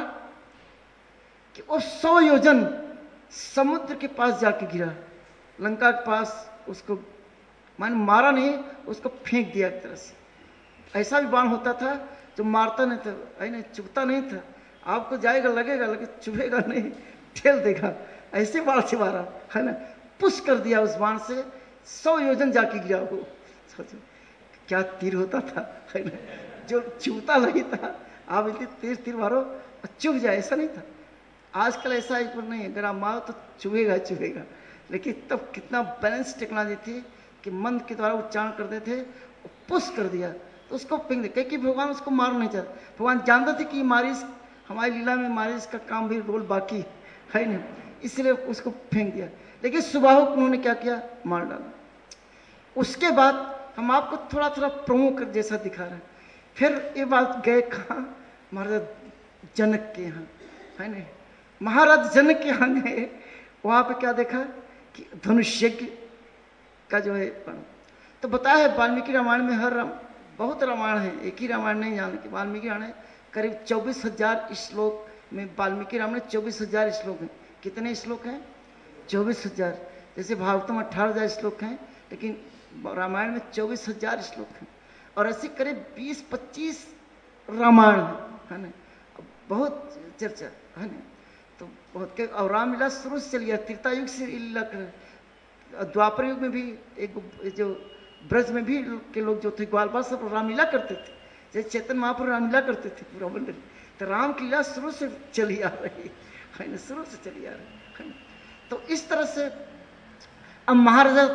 कि वो सौ योजन समुद्र के पास जाके गिरा, लंका के पास। उसको मान मारा नहीं, उसको फेंक दिया एक तरह से। ऐसा भी बाण होता था जो मारता नहीं था, है ना, चुभता नहीं था। आपको जाएगा लगेगा, लेकिन चुभेगा नहीं, ठेल देगा। ऐसे बाण से मारा है ना, पुश कर दिया उस बाण से, सौ योजन जाके गिरा वो। सोचो क्या तीर होता था है ना, जो चुभता नहीं था। आप इतनी तेज तीर मारो और चुभ जाए, ऐसा नहीं था। आजकल ऐसा एक बार नहीं, अगर आप मारो तो चुभेगा चुभेगा। लेकिन तब कितना बैलेंस टेक्नोलॉजी थी कि मंद के द्वारा उच्चारण करते थे, पुश कर दिया तो उसको फेंक दिया, क्योंकि भगवान उसको मार नहीं चाहते। भगवान जानते थे कि मारिस हमारी लीला में मारिस का काम भी रोल बाकी है ना, इसलिए उसको फेंक दिया। लेकिन सुबाहु को उन्होंने क्या किया, मार डाला। उसके बाद हम आपको थोड़ा थोड़ा प्रोमो कर जैसा दिखा रहे हैं। फिर ये बात गए कहाँ, महाराज जनक के यहाँ, है ना। महाराज जनक के यहाँ गए, वहाँ पे क्या देखा कि धनुष यज्ञ का जो है, तो बताया है वाल्मीकि रामायण में, हर राम, बहुत रामायण है, एक ही रामायण नहीं जाने की। वाल्मीकि रामायण करीब चौबीस हजार श्लोक में, वाल्मीकि रामायण में चौबीस हजार श्लोक हैं। कितने श्लोक हैं? चौबीस हजार। जैसे भागवतम अठारह हजार श्लोक हैं, लेकिन रामायण में चौबीस हजार श्लोक हैं। और ऐसे करीब बीस पच्चीस रामायण है ना, बहुत चर्चा है ना। तो बहुत के, और रामलीला शुरू से चली है, त्रेता युग से लीला कर, द्वापर युग में भी एक जो ब्रज में भी के लोग जो थे, ग्वालवाल सब रामलीला करते थे, जैसे चेतन महाप्रभु रामलीला करते थे पूरा मंडल। तो राम की लीला शुरू से चली आ रही है ना, शुरू से चली आ रही है ना। तो इस तरह से अब महाराजा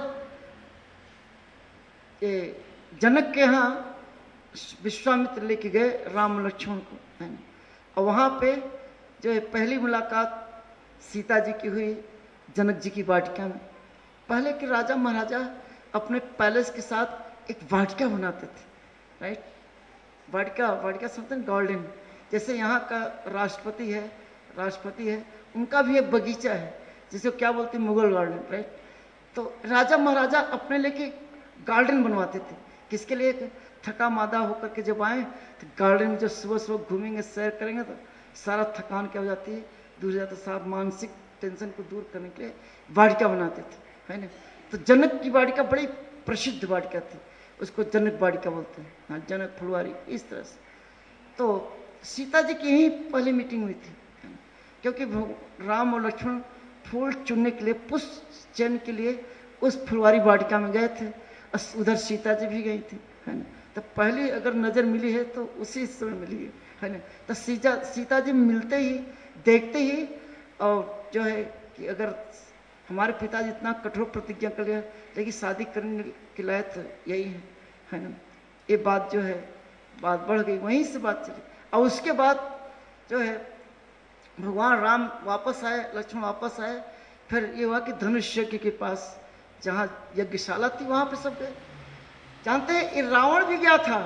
ये जनक के यहाँ विश्वामित्र लेके गए राम लक्ष्मण को, है ना। और वहाँ पे जो है पहली मुलाकात सीता जी की हुई जनक जी की वाटिका में। पहले के राजा महाराजा अपने पैलेस के साथ एक वाटिका बनाते थे, राइट। वाटिका, वाटिका समझते हैं, गार्डन। जैसे यहाँ का राष्ट्रपति है, राष्ट्रपति है, उनका भी एक बगीचा है, जिसे क्या बोलते हैं, मुगल गार्डन, राइट। तो राजा महाराजा अपने लेके गार्डन बनवाते थे। किसके लिए? थका मादा होकर के जब आए तो गार्डन में जब सुबह सुबह घूमेंगे, सैर करेंगे, तो सारा थकान क्या हो जाती है, दूर जाता, सारा मानसिक टेंशन को दूर करने के लिए वाटिका बनाते थे, है ना। तो जनक की वाटिका बड़ी प्रसिद्ध वाटिका थी, उसको जनक वाटिका बोलते हैं, हाँ, जनक फुलवारी, इस तरह से। तो सीता जी की ही पहली मीटिंग हुई थी, क्योंकि राम और लक्ष्मण फूल चुनने के लिए, पुष्प चयन के लिए उस फुलवारी वाटिका में गए थे। उधर सीता जी भी गई थी, है ना। तो पहली अगर नज़र मिली है तो उसी समय मिली है, है ना। तो सीता सीता जी मिलते ही, देखते ही, और जो है कि अगर हमारे पिताजी इतना कठोर प्रतिज्ञा कर लिया, लेकिन शादी करने के लायक तो यही है, है ना। ये बात जो है, बात बढ़ गई, वहीं से बात चली। और उसके बाद जो है भगवान राम वापस आए, लक्ष्मण वापस आए। फिर ये हुआ कि धनुष यज्ञ के पास जहाँ यज्ञशाला थी, वहाँ पे सब गए। जानते हैं, ये रावण भी गया था।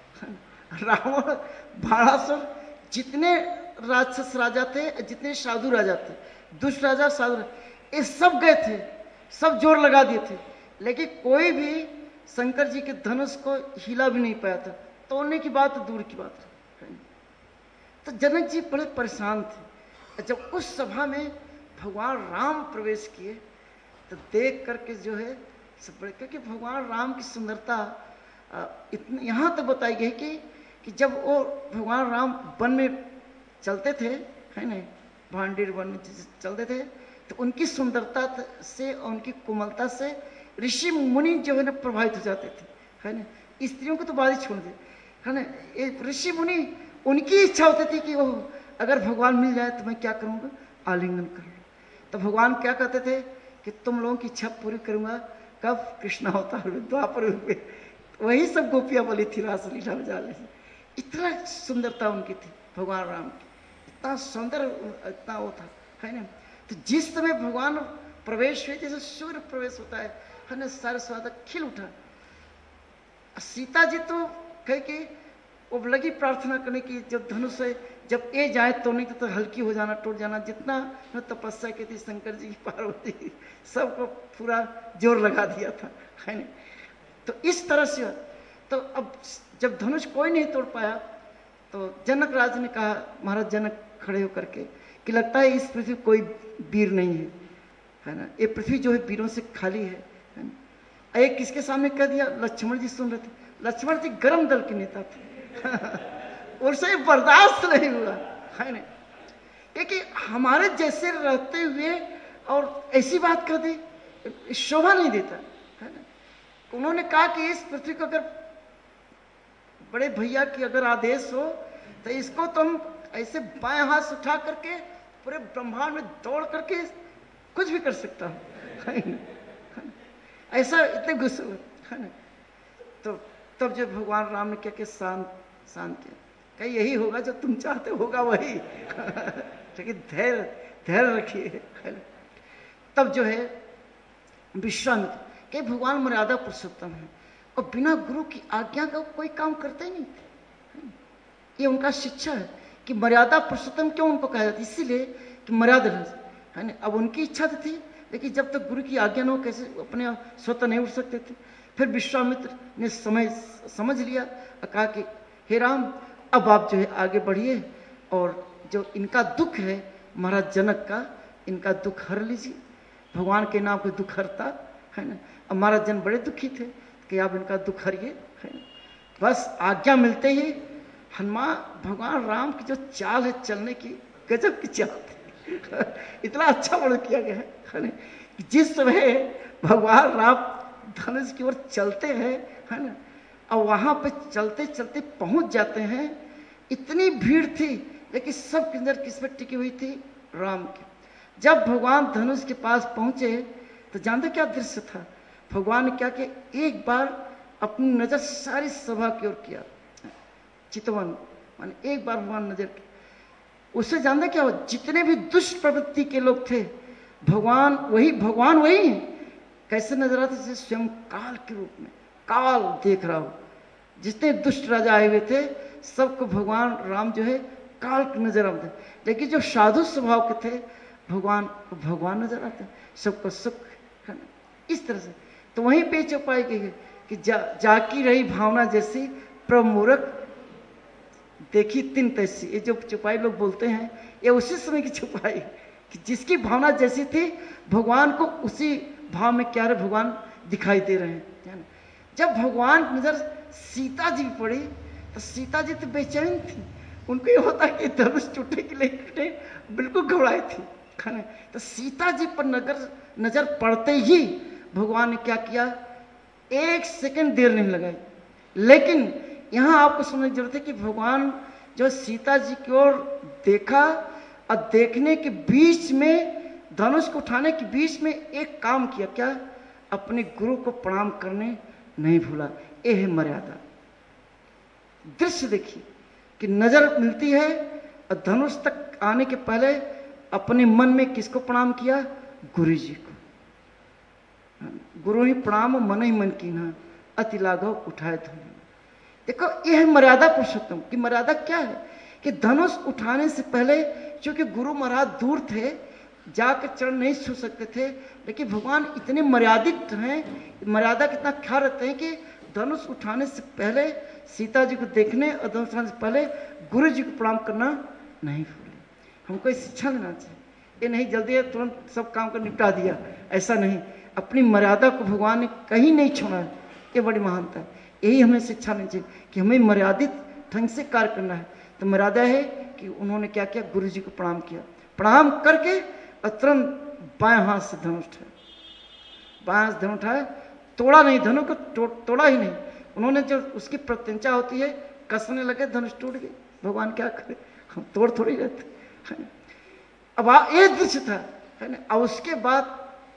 रावण, भाड़ासुर, जितने राक्षस राजा थे, जितने साधु राजा थे, दुष्ट राजा, साधु, ये सब गए थे, सब जोर लगा दिए थे, लेकिन कोई भी शंकर जी के धनुष को हिला भी नहीं पाया था। तोड़ने की बात दूर की बात है। तो जनक जी बड़े परेशान थे। जब उस सभा में भगवान राम प्रवेश किए तो देख करके जो है सब बड़े, क्योंकि भगवान राम की सुंदरता इतनी यहाँ तक बताई गई कि कि जब वो भगवान राम वन में चलते थे, है ना, भांडीर वन में चलते थे, तो उनकी सुंदरता से और उनकी कोमलता से ऋषि मुनि जो है ना प्रभावित हो जाते थे, है ना। स्त्रियों को तो बाद ही छोड़ दे, है ना। ऋषि मुनि, उनकी इच्छा होती थी कि वो अगर भगवान मिल जाए तो मैं क्या करूँगा, आलिंगन कर लूँ। तो भगवान क्या कहते थे कि तुम लोगों की इच्छा पूरी करूँगा, कब? कृष्ण अवतार में, द्वापर युग में। वही सब गोपियाँ बोली थी रासलीला में जाने से। इतना सुंदरता उनकी थी, भगवान राम की, इतना सुंदर, इतना वो था, है ना। तो जिस समय भगवान प्रवेश हुए, जैसे सूर्य प्रवेश होता है, है ना, सारे स्वागत खिल उठा। सीता जी तो कहे कि वो लगी प्रार्थना करने की, जब धनुष है, जब ये जाए तो नहीं तो हल्की हो जाना, टूट जाना। जितना तपस्या की थी शंकर जी, पार्वती, सबको पूरा जोर लगा दिया था, है ना। तो इस तरह से, तो अब जब धनुष कोई नहीं तोड़ पाया, तो जनक राज ने कहा, महाराज जनक खड़े होकर के, कि लगता है इस पृथ्वी कोई वीर नहीं है, है ना। ये पृथ्वी जो है वीरों से खाली है, है ना। एक किसके सामने कह दिया? लक्ष्मण जी सुन रहे थे। लक्ष्मण जी गर्म दल के नेता थे। उनसे बर्दाश्त नहीं हुआ, है ना। क्योंकि हमारे जैसे रहते हुए और ऐसी बात कर दी, शोभा नहीं देता, है ना। उन्होंने कहा कि इस पृथ्वी को अगर बड़े भैया की अगर आदेश हो तो इसको तो हम ऐसे बाएं हाथ से उठा करके पूरे ब्रह्मांड में दौड़ करके कुछ भी कर सकता हूँ, है ना। ऐसा इतने गुस्से, है ना। तो तब जब भगवान राम ने क्या क्या शांत शांत किया, कहीं यही होगा जो तुम चाहते होगा वही। लेकिन धैर्य धैर्य रखिए, है ना। तब जो है विश्वामित्र, कि भगवान मर्यादा पुरुषोत्तम है और बिना गुरु की आज्ञा का कोई काम करते ही नहीं थे। ये उनका शिक्षा है कि मर्यादा पुरुषोत्तम क्यों उनको कहा जाता है, इसीलिए कि मर्यादा है ना। अब उनकी इच्छा तो थी, लेकिन जब तक गुरु की आज्ञा न हो कैसे अपने स्वतः नहीं उठ सकते थे। फिर विश्वामित्र ने समय समझ लिया और कहा कि हे राम, अब आप जो है आगे बढ़िए और जो इनका दुख है महाराज जनक का, इनका दुख हर लीजिए। भगवान के नाम पे दुख हरता है ना। अब महाराज जन बड़े दुखी थे कि आप इनका दुख हरिए, है ना। बस आज्ञा मिलते ही हनुमान भगवान राम की जो चाल है चलने की, गजब की चाल थी। इतना अच्छा वर्णन किया गया है, है ना। जिस समय भगवान राम धनुष की ओर चलते हैं, है ना, और वहां पे चलते चलते पहुंच जाते हैं, इतनी भीड़ थी लेकिन सब की नजर किस पे टिकी हुई थी, राम की। जब भगवान धनुष के पास पहुंचे तो जानते क्या दृश्य था, भगवान ने क्या किया, एक बार अपनी नजर सारी सभा की ओर किया, चितवन माने एक बार भगवान नजर की। उससे जानते क्या हो, जितने भी दुष्ट प्रवृत्ति के लोग थे, भगवान वही भगवान वही है। कैसे नजर आते, जैसे स्वयं काल के रूप में, काल देख रहा हो। जितने दुष्ट राजा आए हुए थे सबको भगवान राम जो है काल की नजर आते, लेकिन जो साधु स्वभाव के थे भगवान को भगवान नजर आते, सबको सुख है ना। इस तरह से तो वहीं पे चौपाई की गई कि जा, जाकी रही भावना जैसी प्रमूरख देखी तीन तैसी। ये जो चौपाई लोग बोलते हैं ये उसी समय की चौपाई कि जिसकी भावना जैसी थी भगवान को उसी भाव में क्या रहे भगवान दिखाई दे रहे हैं, है ना। जब भगवान की नजर सीता जी पड़ी तो सीता जी तो बेचैन थी, उनको ये होता कि धनुष टूटे के लिए बिल्कुल घबराई थी, है ना। तो सीता जी पर नजर नजर पड़ते ही भगवान ने क्या किया, एक सेकंड देर नहीं लगाई। लेकिन यहां आपको समझने की जरूरत है कि भगवान जो सीता जी की ओर देखा और देखने के बीच में, धनुष को उठाने के बीच में एक काम किया, क्या, अपने गुरु को प्रणाम करने नहीं भूला। यह है मर्यादा। दृश्य देखिए कि नजर मिलती है और धनुष तक आने के पहले अपने मन में किसको प्रणाम किया, गुरु जी को। गुरु ही प्रणाम मन ही मन की ना, अति लाघव उठाए धनुष। देखो यह है मर्यादा पुरुषोत्तम की मर्यादा क्या है कि धनुष उठाने से पहले, क्योंकि गुरु महाराज दूर थे, जाकर चरण नहीं छू सकते थे, लेकिन भगवान इतने मर्यादित हैं, मर्यादा कितना ख्याल रखते हैं कि धनुष उठाने से पहले सीता जी को देखने और धनुष उठाने से पहले गुरु जी को प्रणाम करना नहीं भूले। हमको ये शिक्षा देना चाहिए, ये नहीं जल्दी तुरंत सब काम कर निपटा दिया, ऐसा नहीं। अपनी मर्यादा को भगवान ने कहीं नहीं छोड़ा है, ये बड़ी महानता है। यही हमें शिक्षा लेनी चाहिए कि हमें मर्यादित ढंग से कार्य करना है। तो मर्यादा है कि उन्होंने क्या किया, गुरु जी को प्रणाम किया, प्रणाम करके और तुरंत बाएं हाथ से धनुष उठाया, बाएं हाथ से धनुष उठाया, तोड़ा नहीं, धनुष को तो, तोड़ा ही नहीं। उन्होंने जो उसकी प्रत्यंचा होती है कसने लगे, धनुष टूट गई। भगवान क्या करे, हम तोड़ थोड़ी रहते हैं। अब ये दृश्य था, है ना। और उसके बाद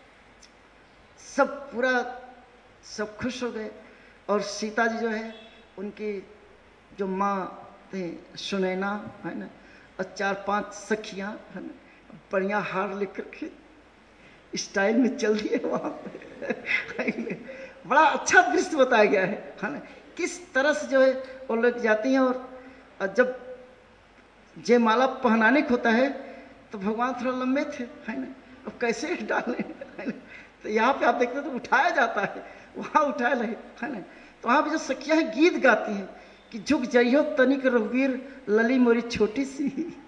सब पूरा सब खुश हो गए और सीता जी जो है उनकी जो माँ थे सुनैना, है ना, और चार पांच सखियाँ, है ना, बढ़िया हार लेकर के स्टाइल में चल दिए वहाँ पे। बड़ा अच्छा दृश्य बताया गया है, है ना, किस तरह से जो है वो लोग जाती हैं। और जब जयमाला पहनाने को होता है तो भगवान थोड़ा लंबे थे, है ना, अब कैसे डालने, है ना। तो यहाँ पे आप देखते हैं तो उठाया जाता है, वहाँ उठाया लगे, है ना। तो वहाँ पे जो सखियाँ हैं गीत गाती हैं कि झुक जाइयो तनिक रघुवीर लली मोरी छोटी सी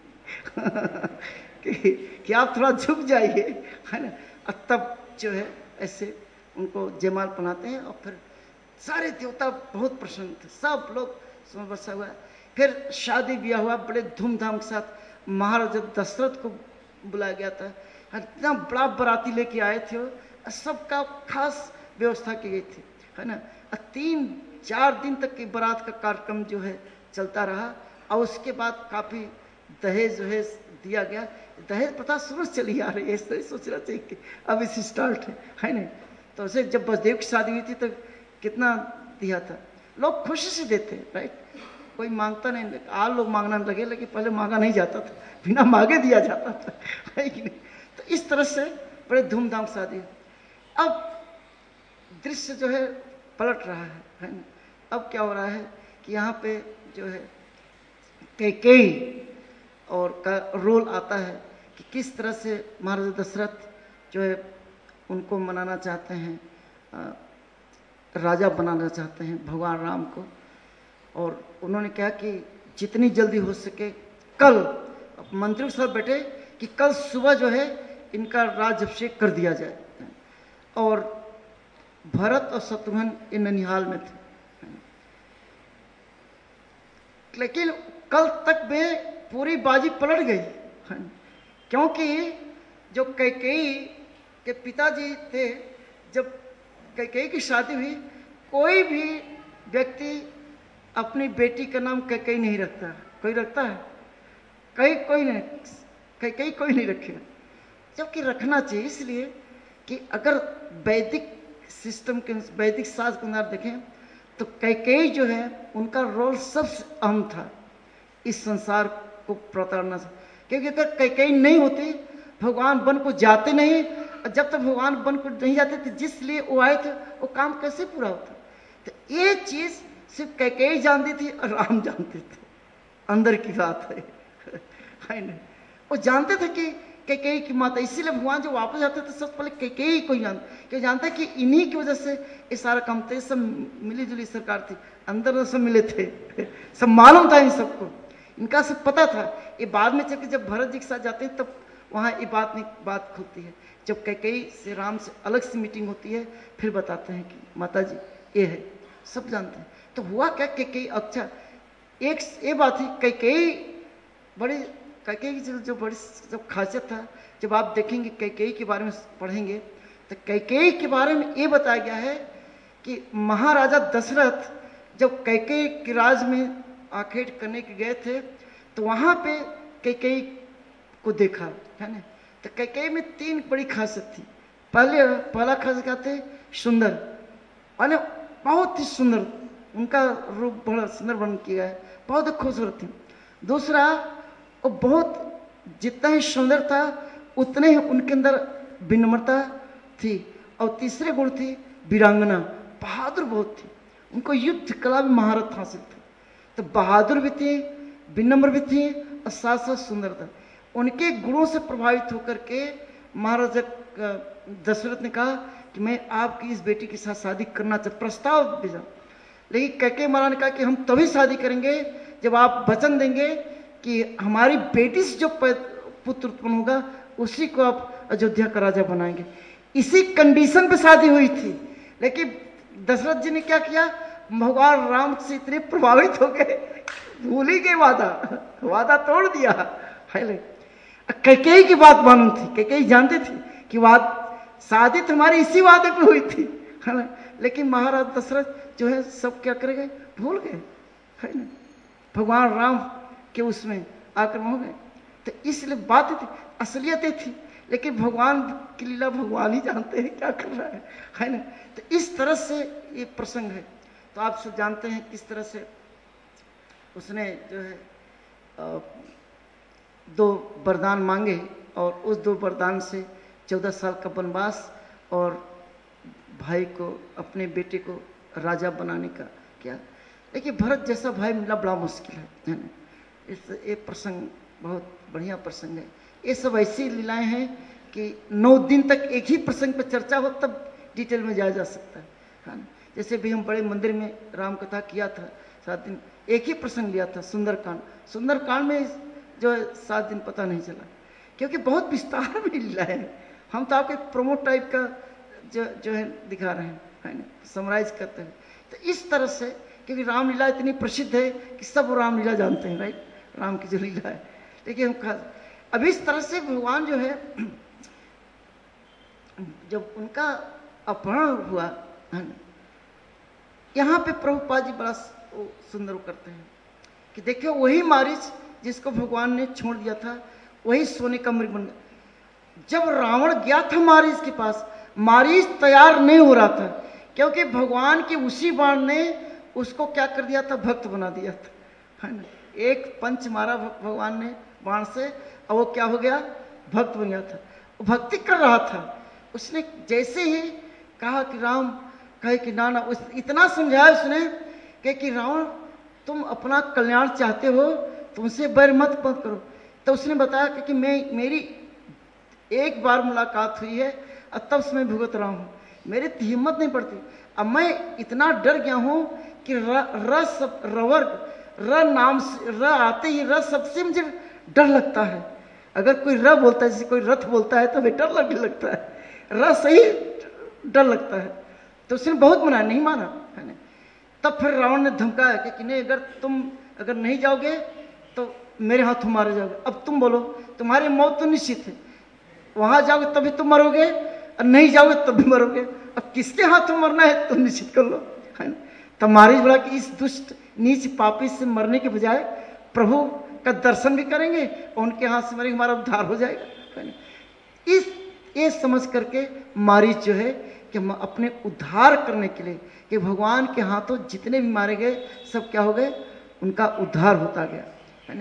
कि, कि आप थोड़ा झुक जाइए, है ना। और तब जो है ऐसे उनको जयमाल पहनाते हैं और फिर सारे देवता बहुत प्रसन्न थे, सब लोग समय बरसा हुआ। फिर शादी ब्याह हुआ बड़े धूमधाम के साथ, महाराजा दशरथ को बुलाया गया था, इतना बड़ा बराती लेके आए थे, और सबका खास व्यवस्था की गई थी, है ना। तीन चार दिन तक की बारात का कार्यक्रम जो है चलता रहा और उसके बाद काफ़ी दहेज वहेज दिया गया। दहेज प्रथा शुरू से चली आ रही है, इस तरह सोचना चाहिए कि अब इसे स्टार्ट है, है ना। तो उसे जब बसदेव की शादी हुई थी तो कितना दिया था, लोग खुशी से देते, राइट, कोई मांगता नहीं। आज लोग मांगना लगे, लेकिन पहले मांगा नहीं जाता था, बिना मांगे दिया जाता था, है कि नहीं। तो इस तरह से बड़े धूमधाम शादी। अब दृश्य जो है पलट रहा है, है ना। अब क्या हो रहा है कि यहाँ पे जो है कैकेयी और का रोल आता है कि किस तरह से महाराजा दशरथ जो है उनको मनाना चाहते हैं, राजा बनाना चाहते हैं भगवान राम को। और उन्होंने कहा कि जितनी जल्दी हो सके कल मंत्रियों के साथ बैठे कि कल सुबह जो है इनका राज्याभिषेक कर दिया जाए। और भरत और शत्रुघ्न ये ननिहाल में थे, लेकिन कल तक में पूरी बाजी पलट गई, क्योंकि जो कैकेयी के पिताजी थे, जब कैकेयी की शादी हुई, कोई भी व्यक्ति अपनी बेटी का नाम कैकेयी नहीं रखता। कोई रखता है? कई कोई नहीं, कैकेयी कोई नहीं रखेगा, जबकि रखना चाहिए। इसलिए कि अगर वैदिक सिस्टम के वैदिक शास्त्र के अनुसार देखें तो कैकेयी जो है उनका रोल सबसे अहम था इस संसार को प्रताड़ना से, क्योंकि अगर कैकेयी नहीं होती भगवान वन को जाते नहीं, जब तक भगवान वन को नहीं जाते थे जिस लिए वो आए थे वो काम कैसे पूरा होता। तो ये चीज सिर्फ कैकेयी जानती थी और राम जानते थे, अंदर की बात है, है नहीं। वो जानते थे कि कैकेयी की माता, इसीलिए भगवान जो वापस आते थे सबसे पहले कैकेयी को ही जानते, क्यों जानते कि इन्हीं की वजह से ये सारा काम था। सब मिली जुली सरकार थी, अंदर सब मिले थे, सब मालूम था इन सबको, इनका सब पता था। ये बाद में चल के जब भरत जी के साथ जाते हैं तब वहाँ ये बात नहीं बात खुलती है, जब कैकेयी से राम से अलग से मीटिंग होती है फिर बताते हैं कि माता जी ये है, सब जानते हैं। तो हुआ क्या, कैकेयी अच्छा एक ये बात थी, कैकेयी बड़ी कैकेयी की जो बड़ी जब खासियत था, जब आप देखेंगे कैकेयी के बारे में पढ़ेंगे तो कैकेयी के बारे में ये बताया गया है कि महाराजा दशरथ जब कैकेयी के राज में आखेट करने के गए थे तो वहाँ पे कैकेयी को देखा, है ना। तो कैकेयी में तीन बड़ी खासियत थी। पहले पहला खासियत क्या थे, सुंदर, अरे बहुत ही सुंदर, उनका रूप बड़ा सुंदर बन किया है, बहुत ही खूबसूरत थी। दूसरा वो बहुत जितना ही सुंदर था उतने ही उनके अंदर विनम्रता थी। और तीसरे गुण थी वीरांगना, बहादुर बहुत थी, उनको युद्ध कला में महारत हासिल थी। तो बहादुर भी थी, विनम्र भी थी और साथ साथ सुंदर था। उनके गुणों से प्रभावित होकर के महाराजा दशरथ ने कहा कि मैं आपकी इस बेटी के साथ शादी करना चाहता, प्रस्ताव भेजा। लेकिन कैकेयी महाराज ने कहा कि हम तभी शादी करेंगे जब आप वचन देंगे कि हमारी बेटी से जो पुत्र उत्पन्न होगा उसी को आप अयोध्या का राजा बनाएंगे। इसी कंडीशन पे शादी हुई थी। लेकिन दशरथ जी ने क्या किया, भगवान राम से इतने प्रभावित हो गए, भूल ही गए वादा, वादा तोड़ दिया। कैकेयी की बात मालूम थी, कैकेयी जानती थी कि वाद शादी तुम्हारी इसी वादे पे हुई थी, है ना। लेकिन महाराज दशरथ जो है सब क्या कर गए, भूल गए, है ना। भगवान राम के उसमें आक्रमण हो गए। तो इसलिए बात थी, असलियतें थी, लेकिन भगवान की लीला भगवान ही जानते हैं क्या कर रहा है, है ना। तो इस तरह से ये प्रसंग है। तो आप सब जानते हैं किस तरह से उसने जो है आ, दो वरदान मांगे और उस दो वरदान से चौदह साल का वनवास और भाई को, अपने बेटे को राजा बनाने का किया। लेकिन भरत जैसा भाई मिलना बड़ा मुश्किल है, है ना। इस ये प्रसंग बहुत बढ़िया प्रसंग है। ये सब ऐसी लीलाएं हैं कि नौ दिन तक एक ही प्रसंग पर चर्चा हो तब डिटेल में जाया जा सकता है, है ना। जैसे भी हम बड़े मंदिर में राम कथा किया था, सात दिन एक ही प्रसंग लिया था, सुंदरकांड। सुंदरकांड में जो है सात दिन पता नहीं चला, क्योंकि बहुत विस्तार में लीला है। हम तो आपके प्रोमो टाइप का जो जो है दिखा रहे हैं, है ना, समराइज करते हैं। तो इस तरह से, क्योंकि रामलीला इतनी प्रसिद्ध है कि सब रामलीला जानते हैं, राइट, राम की जो लीला है। लेकिन हम अब इस तरह से भगवान जो है जब उनका अपहरण हुआ, है ना, यहाँ पे प्रभुपाद जी बड़ा सुंदर करते हैं कि देखियो वही मारीच जिसको भगवान ने छोड़ दिया था वही सोने का मृग बन गया। जब रावण गया था मारीच के पास, मारीच तैयार नहीं हो रहा था, क्योंकि भगवान के उसी बाण ने उसको क्या कर दिया था, भक्त बना दिया था, है ना। एक पंच मारा भगवान ने बाण से और वो क्या हो गया, भक्त बन गया था। वो भक्ति कर रहा था। उसने जैसे ही कहा कि राम कहे कि ना ना, उस इतना समझाया उसने कि, कि रावण तुम अपना कल्याण चाहते हो, तुमसे बैर मत मत करो। तो उसने बताया कि, कि मैं मेरी एक बार मुलाकात हुई है और तब से मैं भुगत रहा हूँ, मेरी हिम्मत नहीं पड़ती। अब मैं इतना डर गया हूँ कि र र सब रवर्ग र नाम से र आते ही र सबसे मुझे डर लगता है। अगर कोई र बोलता है, जैसे कोई रथ बोलता है तो हमें डर लगने लगता है, र सही डर लगता है। तो उसने बहुत मना, नहीं माना है ना। तब फिर रावण ने धमकाया कि, कि नहीं, अगर तुम अगर नहीं जाओगे तो मेरे हाथों मारे जाओगे। अब तुम बोलो, तुम्हारी मौत तो निश्चित है, वहां जाओगे तभी तुम मरोगे और नहीं जाओगे तब भी मरोगे। अब किसके हाथों मरना है तुम निश्चित कर लो, है ना। तब महाराज बोला कि इस दुष्ट नीच पापी से मरने के बजाय प्रभु का दर्शन भी करेंगे और उनके हाथ से मरेंगे, हमारा उद्धार हो जाएगा, है ना। इस ये समझ करके मारीच जो है कि अपने उद्धार करने के लिए कि भगवान के हाथों जितने भी मारे गए सब क्या हो गए, उनका उद्धार होता गया, है ना।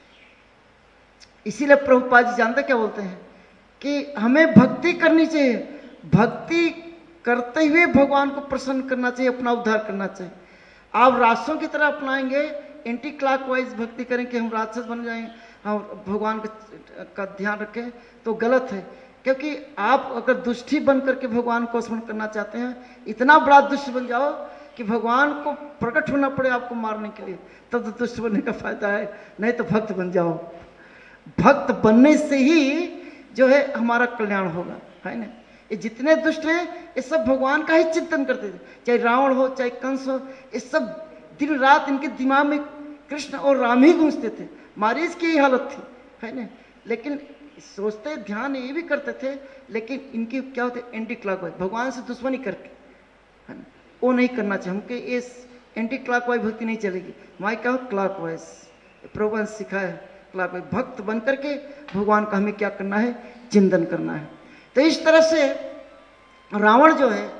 इसीलिए प्रभुपाद जी जानते क्या बोलते हैं कि हमें भक्ति करनी चाहिए, भक्ति करते हुए भगवान को प्रसन्न करना चाहिए, अपना उद्धार करना चाहिए। आप राक्षसों की तरह अपनाएंगे, एंटी क्लॉकवाइज भक्ति करें कि हम राक्षस बन जाएं, हम भगवान का ध्यान रखें, तो गलत है। क्योंकि आप अगर दुष्टी बन करके भगवान को स्मरण करना चाहते हैं, इतना बड़ा दुष्ट बन जाओ कि भगवान को प्रकट होना पड़े आपको मारने के लिए, तब तो दुष्ट बनने का फायदा है, नहीं तो भक्त बन जाओ। भक्त बनने से ही जो है हमारा कल्याण होगा, है ना। ये जितने दुष्ट हैं ये सब भगवान का ही चिंतन करते थे, चाहे रावण हो चाहे कंस हो, ये सब दिन रात इनके दिमाग में कृष्ण और राम ही गूंजते थे। मारीच की ही हालत थी, है ना। लेकिन सोचते ध्यान ये भी करते थे, लेकिन इनकी क्या होते एंटी क्लॉकवाइज, भगवान से दुश्मनी करके, है ना, वो नहीं करना चाहिए। हमके इस एंटी क्लॉकवाइज भक्ति नहीं चलेगी, हमारे क्या क्लॉकवाइज प्रभु ने सिखाया है, क्लॉकवाइज भक्त बन करके भगवान का हमें क्या करना है, चिंतन करना है। तो इस तरह से रावण जो है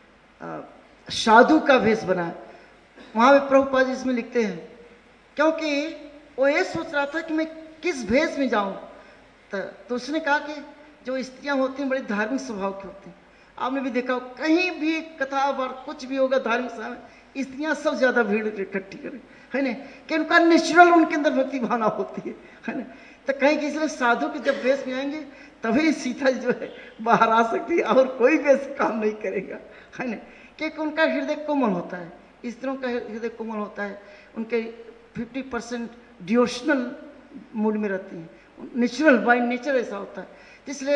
साधु का भेष बना। वहां पे प्रभुपाद जी इसमें लिखते हैं, क्योंकि वो ये सोच रहा था कि मैं किस भेष में जाऊं, तो उसने कहा कि जो स्त्रियां होती हैं बड़ी धार्मिक स्वभाव की होती हैं। आपने भी देखा कहीं भी कथा वार कुछ भी होगा धार्मिक सभा में, स्त्रियां सब ज्यादा भीड़ इकट्ठी करें, है ना, कि उनका नेचुरल उनके अंदर भक्ति भावना होती है, है ना। तो कहीं किसी साधु के जब वेश में आएंगे तभी सीता जो है बाहर आ सकती है, और कोई वेश काम नहीं करेगा, है ना, क्योंकि उनका हृदय कोमल होता है, स्त्रियों का हृदय कोमल होता है, उनके फिफ्टी परसेंट डिवोशनल मूड में रहती हैं, नेचुरल बाय नेचर ऐसा होता है। इसलिए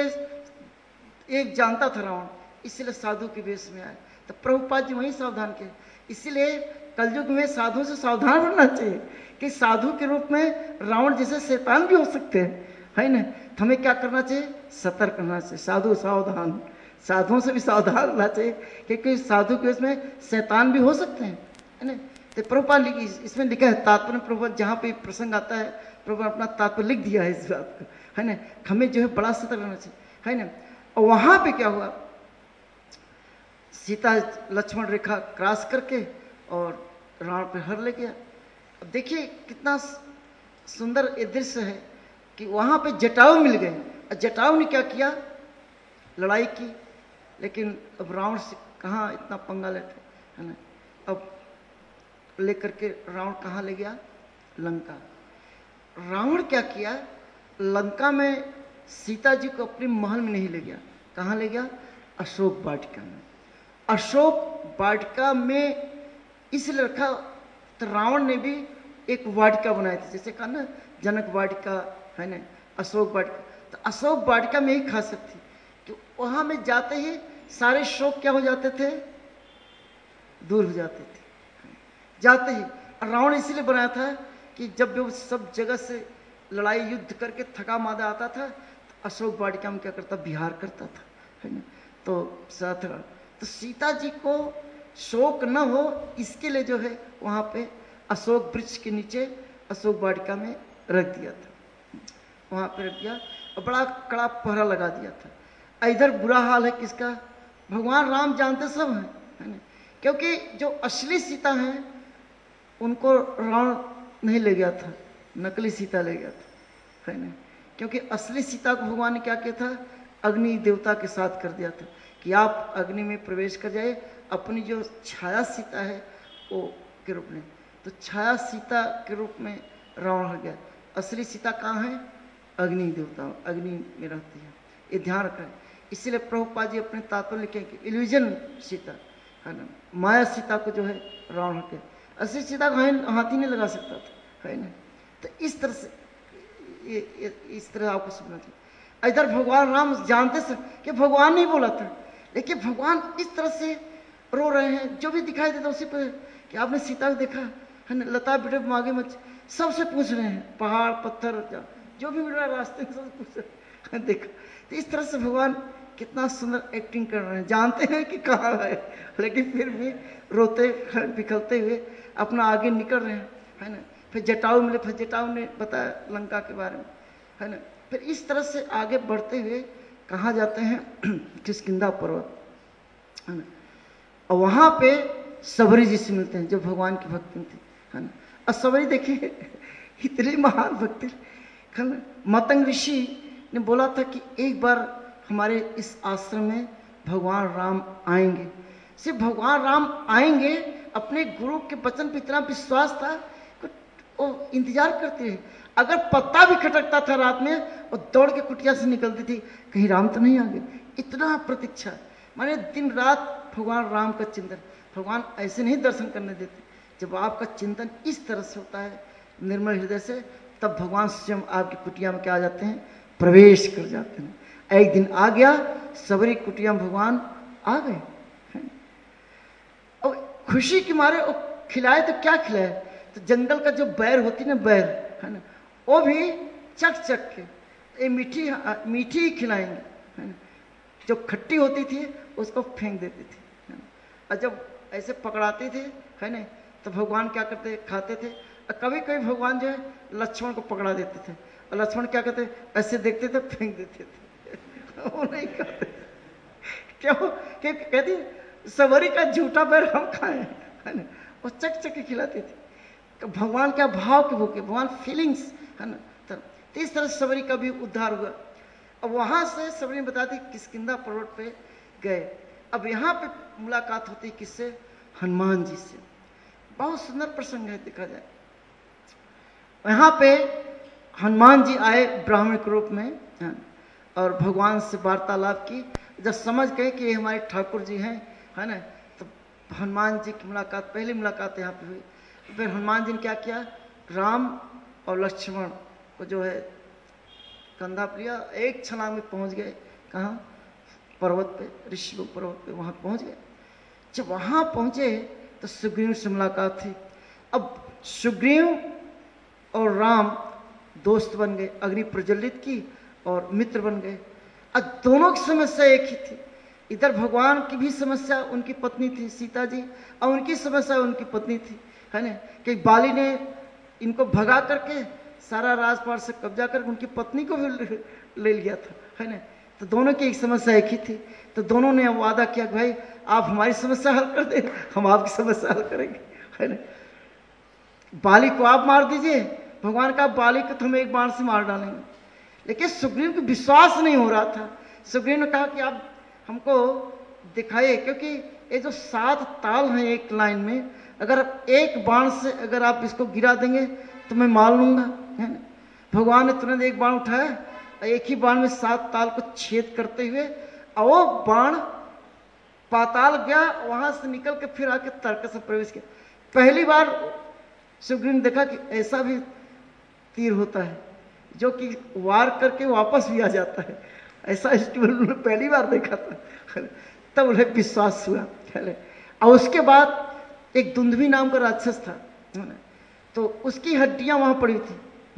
एक जानता था रावण, इसलिए साधु के वेश में आए। तो प्रभुपाद जी वही सावधान किए। इसीलिए कलयुग में साधु से सावधान रहना चाहिए कि साधु के रूप में रावण जैसे शैतान भी हो सकते हैं, है ना। तो हमें क्या करना चाहिए, सतर्क करना चाहिए, साधु सावधान, साधुओं से भी सावधान रहना चाहिए, क्योंकि साधु के उसमें शैतान भी हो सकते हैं, है ना। तो प्रभुपाद इसमें लिखा है तात्पर्य, प्रभुपाद जहाँ पे प्रसंग आता है प्रभु अपना तात्पर्य लिख दिया है इस बात को, है ना। हमें जो है बड़ा सतर्क रहना चाहिए, है ना। और वहां पे क्या हुआ, सीता लक्ष्मण रेखा क्रॉस करके और रावण पे हर ले गया। अब देखिए कितना सुंदर ये दृश्य है कि वहां पे जटायु मिल गए, और जटायु ने क्या किया, लड़ाई की, लेकिन अब रावण से कहाँ इतना पंगा लेते, है ना। अब लेकर के रावण कहाँ ले गया, लंका। रावण क्या किया, लंका में सीता जी को अपने महल में नहीं ले गया, कहाँ ले गया, अशोक वाटिका में। अशोक वाटिका में इसलिए रखा, तो रावण ने भी एक वाटिका बनाई थी, जैसे कहा ना जनक वाटिका, है ना, अशोक वाटिका। तो अशोक वाटिका में ही खासियत थी कि वहां में जाते ही सारे शोक क्या हो जाते थे, दूर हो जाते थे जाते ही। और रावण इसीलिए बनाया था कि जब भी वो सब जगह से लड़ाई युद्ध करके थका मादा आता था, तो अशोक वाटिका में क्या करता, विहार करता था, है ना। तो साथ तो सीता जी को शोक न हो इसके लिए जो है वहां पे अशोक वृक्ष के नीचे अशोक वाटिका में रख दिया था, वहां पे रख दिया और बड़ा कड़ा पहरा लगा दिया था। इधर बुरा हाल है किसका, भगवान राम जानते सब हैं, है ना, क्योंकि जो असली सीता हैं उनको रावण नहीं ले गया था, नकली सीता ले गया था, है ना। क्योंकि असली सीता को भगवान ने क्या किया था, अग्नि देवता के साथ कर दिया था, कि आप अग्नि में प्रवेश कर जाए, अपनी जो छाया सीता है वो के रूप में। तो छाया सीता के रूप में रावण हो गया। असली सीता कहाँ है? अग्नि देवता, अग्नि में रहती है, ये ध्यान रखें। इसीलिए प्रभुपाद जी अपने तात्पर्य लिखे कि इल्यूजन सीता है ना, माया सीता को जो है रावण हो गया। असली सीता को हाथ ही नहीं लगा सकता था, है ना। तो इस तरह से ये, ये इस तरह आपको समझना चाहिए। इधर भगवान राम जानते थे कि भगवान नहीं बोला था, लेकिन भगवान इस तरह से रो रहे हैं, जो भी दिखाई देता उसी पर कि आपने सीता को देखा है ना, लता बेटे मांगे मच सबसे पूछ रहे हैं, पहाड़ पत्थर जो भी मिल रहा है रास्ते में सब पूछ रहे हैं, देखा। तो इस तरह से भगवान कितना सुंदर एक्टिंग कर रहे हैं, जानते हैं कि कहाँ है, लेकिन फिर भी रोते बिखरते हुए अपना आगे निकल रहे हैं, है ना। फिर जटाऊ मिले, फिर जटाऊ ने बताया लंका के बारे में, है ना। फिर इस तरह से आगे बढ़ते हुए कहाँ जाते हैं? किष्किंधा पर्वत, है ना। और वहाँ पे सबरी जी से मिलते हैं जो भगवान की भक्ति थी, है ना। और सबरी देखिए इतनी महान भक्ति, है ना। मतंग ऋषि ने बोला था कि एक बार हमारे इस आश्रम में भगवान राम आएंगे। सिर्फ भगवान राम आएंगे, अपने गुरु के वचन पर इतना विश्वास था कि वो इंतजार करते हैं। अगर पत्ता भी खटकता था रात में, वो दौड़ के कुटिया से निकलती थी, कहीं राम तो नहीं आ गए। इतना प्रतीक्षा, माने दिन रात भगवान राम का चिंतन। भगवान ऐसे नहीं दर्शन करने देते, जब आपका चिंतन इस तरह से होता है निर्मल हृदय से, तब भगवान स्वयं आपकी कुटिया में क्या आ जाते हैं? प्रवेश कर जाते हैं। एक दिन आ गया, सबरी कुटिया में भगवान आ गए। और खुशी के मारे वो खिलाए तो क्या खिलाए? तो जंगल का जो बैर होती ना, बैर, है ना, वो भी चक चक के ये मीठी मीठी ही खिलाएंगे, है ना। जो खट्टी होती थी उसको फेंक देती थी, है ना। और जब ऐसे पकड़ाते थे, है ना, तो भगवान क्या करते? खाते थे। और कभी कभी भगवान जो है लक्ष्मण को पकड़ा देते थे, और लक्ष्मण क्या करते? ऐसे देखते थे, फेंक देते थे वो नहीं खाते। क्यों? क्योंकि कहती सबरी का झूठा पैर हम खाए, है ना। वो चक चक के खिलाते थे। तो भगवान क्या भाव के भूखे, भगवान फीलिंग्स, है ना। तो इस तरह सबरी का भी उद्धार हुआ। अब वहां से सबरी ने बताती किष्किंधा पर्वत पे गए। अब यहाँ पे मुलाकात होती है किससे? हनुमान जी से। बहुत सुंदर प्रसंग है, देखा जाए। यहाँ पे हनुमान जी आए ब्राह्मण के रूप में, है, और भगवान से वार्तालाप की। जब समझ गए कि ये हमारे ठाकुर जी हैं, है ना, तो हनुमान जी की मुलाकात, पहली मुलाकात यहाँ पे हुई। फिर हनुमान जी ने क्या किया? राम और लक्ष्मण को जो है कंधा पर लिया, एक छलांग में पहुँच गए। कहाँ? पर्वत पे, ऋषिमुख पर्वत पे, वहाँ पहुँच गए। जब वहाँ पहुँचे तो सुग्रीव से मुलाकात थी। अब सुग्रीव और राम दोस्त बन गए, अग्नि प्रज्वलित की और मित्र बन गए। अब दोनों की समस्या एक ही थी। इधर भगवान की भी समस्या उनकी पत्नी थी सीता जी, और उनकी समस्या उनकी पत्नी थी, है ना, कि बाली ने इनको भगा करके सारा राजपाट से कब्जा करके उनकी पत्नी को भी ले लिया था, है ना। तो दोनों की एक समस्या एक ही थी। तो दोनों ने वादा किया कि भाई आप हमारी समस्या हल कर दे, हम आपकी समस्या हल करेंगे, है ना। बाली को आप मार दीजिए, भगवान का बाली को तो हम एक बाण से मार डालेंगे। लेकिन सुग्रीव को विश्वास नहीं हो रहा था। सुग्रीव ने कहा कि आप हमको दिखाइए, क्योंकि ये जो सात ताल हैं एक लाइन में, अगर एक बाण से अगर आप इसको गिरा देंगे तो मैं मार लूंगा, है ना। भगवान ने तुरंत एक बाण उठाया, एक ही बाण में सात ताल को छेद करते हुए, और वो बाण पाताल गया, वहां से निकल के फिर आके तारका में प्रवेश किया। पहली बार सुग्रीव ने देखा कि ऐसा भी तीर होता है जो कि वार करके वापस भी आ जाता है। ऐसा उन्होंने पहली बार देखा था, तब उन्हें विश्वास हुआ। और उसके बाद एक दुंदुभी नाम का राक्षस था, तो उसकी हड्डियां वहां पड़ी थी।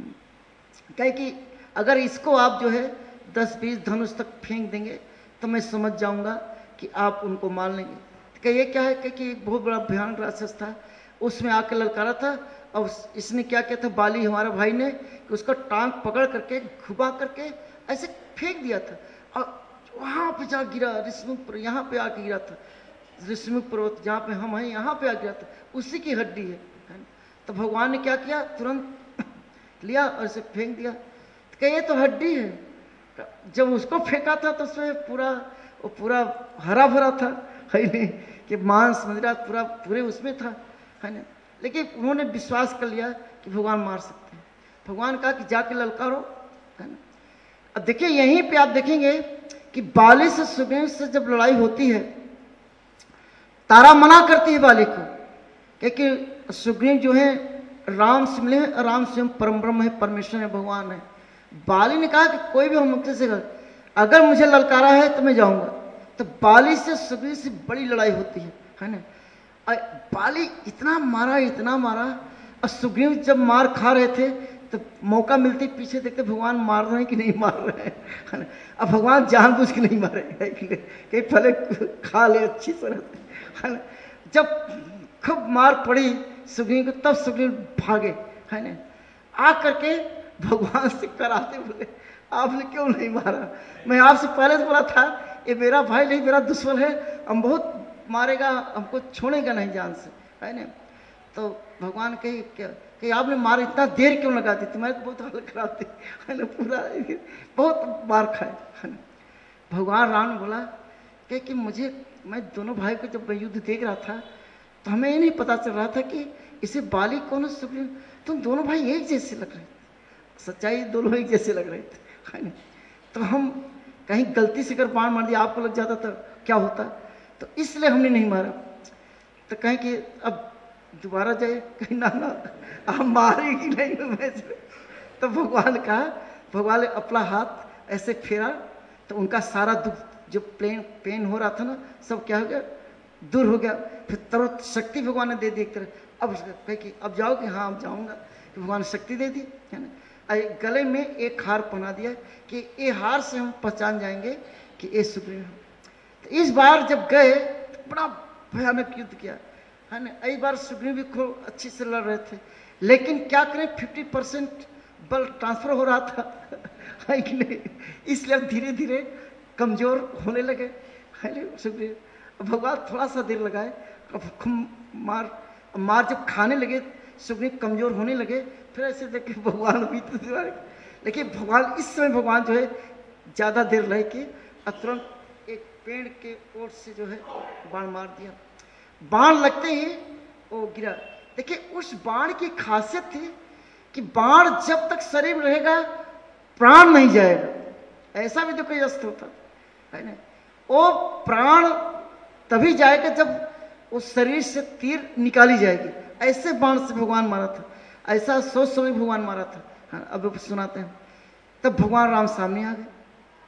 कहे कि अगर इसको आप जो है दस बीस धनुष तक फेंक देंगे तो मैं समझ जाऊंगा कि आप उनको मार लेंगे। तो कहे ये क्या है? कहे कि एक बहुत बड़ा भयानक राक्षस था, उसमें आके ललकारा था, और इसने क्या किया था, बाली हमारा भाई ने, कि उसका टांग पकड़ करके घुमा करके ऐसे फेंक दिया था, और वहां पे जा गिरा ऋषिमुख पर, यहाँ पे आके गिरा था ऋषिमुख पर्वत, जहाँ पे हम हैं यहाँ पे आ गिरा था, उसी की हड्डी है, है। तो भगवान ने क्या किया? तुरंत लिया और इसे फेंक दिया। तो ये तो हड्डी है। जब उसको फेंका था तो उसमें पूरा वो पूरा हरा भरा था, है नहीं, कि मांस मदिरा पूरा पूरे उसमें था, है ना। लेकिन उन्होंने विश्वास कर लिया कि भगवान मार सकते हैं। भगवान कहा कि जाके ललकारो, है ना। अब देखिए यहीं पे आप देखेंगे कि बाली से सुग्रीव से जब लड़ाई होती है, तारा मना करती है बाली को, क्योंकि सुग्रीव जो है राम से मिले हैं, राम स्वयं परम ब्रह्म है, परमेश्वर है, भगवान है। बाली ने कहा कि कोई भी हम मुक्ति से कर, अगर मुझे ललकारा है तो मैं जाऊंगा। तो बाली से सुग्रीव से बड़ी लड़ाई होती है, है ना। बाली इतना मारा इतना मारा, और सुग्रीव जब मार खा रहे थे तो मौका मिलते पीछे देखते भगवान मार रहे हैं कि नहीं मार रहे हैं, है ना। अब भगवान जानबूझ के नहीं मारे है कि कहीं पहले खा ले अच्छी तरह, है ना। जब खूब मार पड़ी सुग्रीव को, तब सुग्रीव भागे, है ना। आ करके भगवान से कराते बोले आपने क्यों नहीं मारा, मैं आपसे पहले तो बोला था ये मेरा भाई नहीं मेरा दुश्मन है, हम बहुत मारेगा, हमको छोड़ेगा नहीं जान से, है ना। तो भगवान कही कि आपने मार इतना देर क्यों लगा दी, तुम्हारे तो बहुत हल कराते, है ना, पूरा बहुत मार खाए, है ना। भगवान राम ने बोला कि, कि मुझे मैं दोनों भाई को जब मैं युद्ध देख रहा था तो हमें ये नहीं पता चल रहा था कि इसे बाली कौन है सुग्रीव, तुम दोनों भाई एक जैसे लग रहे थे, सच्चाई दोनों एक जैसे लग रहे थे, है ना। तो हम कहीं गलती से अगर बाण मार दिया आपको लग जाता तो क्या होता, तो इसलिए हमने नहीं मारा। तो कहें कि अब दोबारा जाए, कहीं ना ना आप मारेगी नहीं मैं। तो भगवान कहा, भगवान ने अपना हाथ ऐसे फेरा तो उनका सारा दुख जो प्लेन पेन हो रहा था ना सब क्या हो गया, दूर हो गया। फिर तुरंत शक्ति भगवान ने दे दी एक तरह, अब कहे कि अब जाओ कि हाँ अब जाऊँगा, तो भगवान ने शक्ति दे दी, है ना। गले में एक हार पहना दिया कि ये हार से हम पहचान जाएंगे कि ये सुग्रीव है। तो इस बार जब गए तो बड़ा भयानक युद्ध किया, है ना। इस बार सुग्रीव भी खूब अच्छे से लड़ रहे थे, लेकिन क्या करें फिफ्टी परसेंट बल ट्रांसफर हो रहा था, है कि नहीं, इसलिए अब धीरे धीरे कमजोर होने लगे, है ना सुग्रीव। भगवान थोड़ा सा देर लगाए, अब मार मार जब खाने लगे सुग्रीव कमजोर होने लगे, फिर ऐसे देखे भगवान भी तो, लेकिन भगवान इस समय भगवान जो है ज़्यादा देर रहे कि तुरंत एक पेड़ के ओर से जो है बाण मार दिया। बाण लगते ही वो गिरा। देखिए उस बाण की खासियत थी कि बाण जब तक शरीर में रहेगा प्राण नहीं जाएगा, ऐसा भी तो कोई अस्त्र होता है ना। वो प्राण तभी जाएगा जब उस शरीर से तीर निकाली जाएगी, ऐसे बाण से भगवान मारा था, ऐसा सोच सोच भगवान मारा था। हाँ, अब सुनाते हैं। तब भगवान राम सामने आ गए,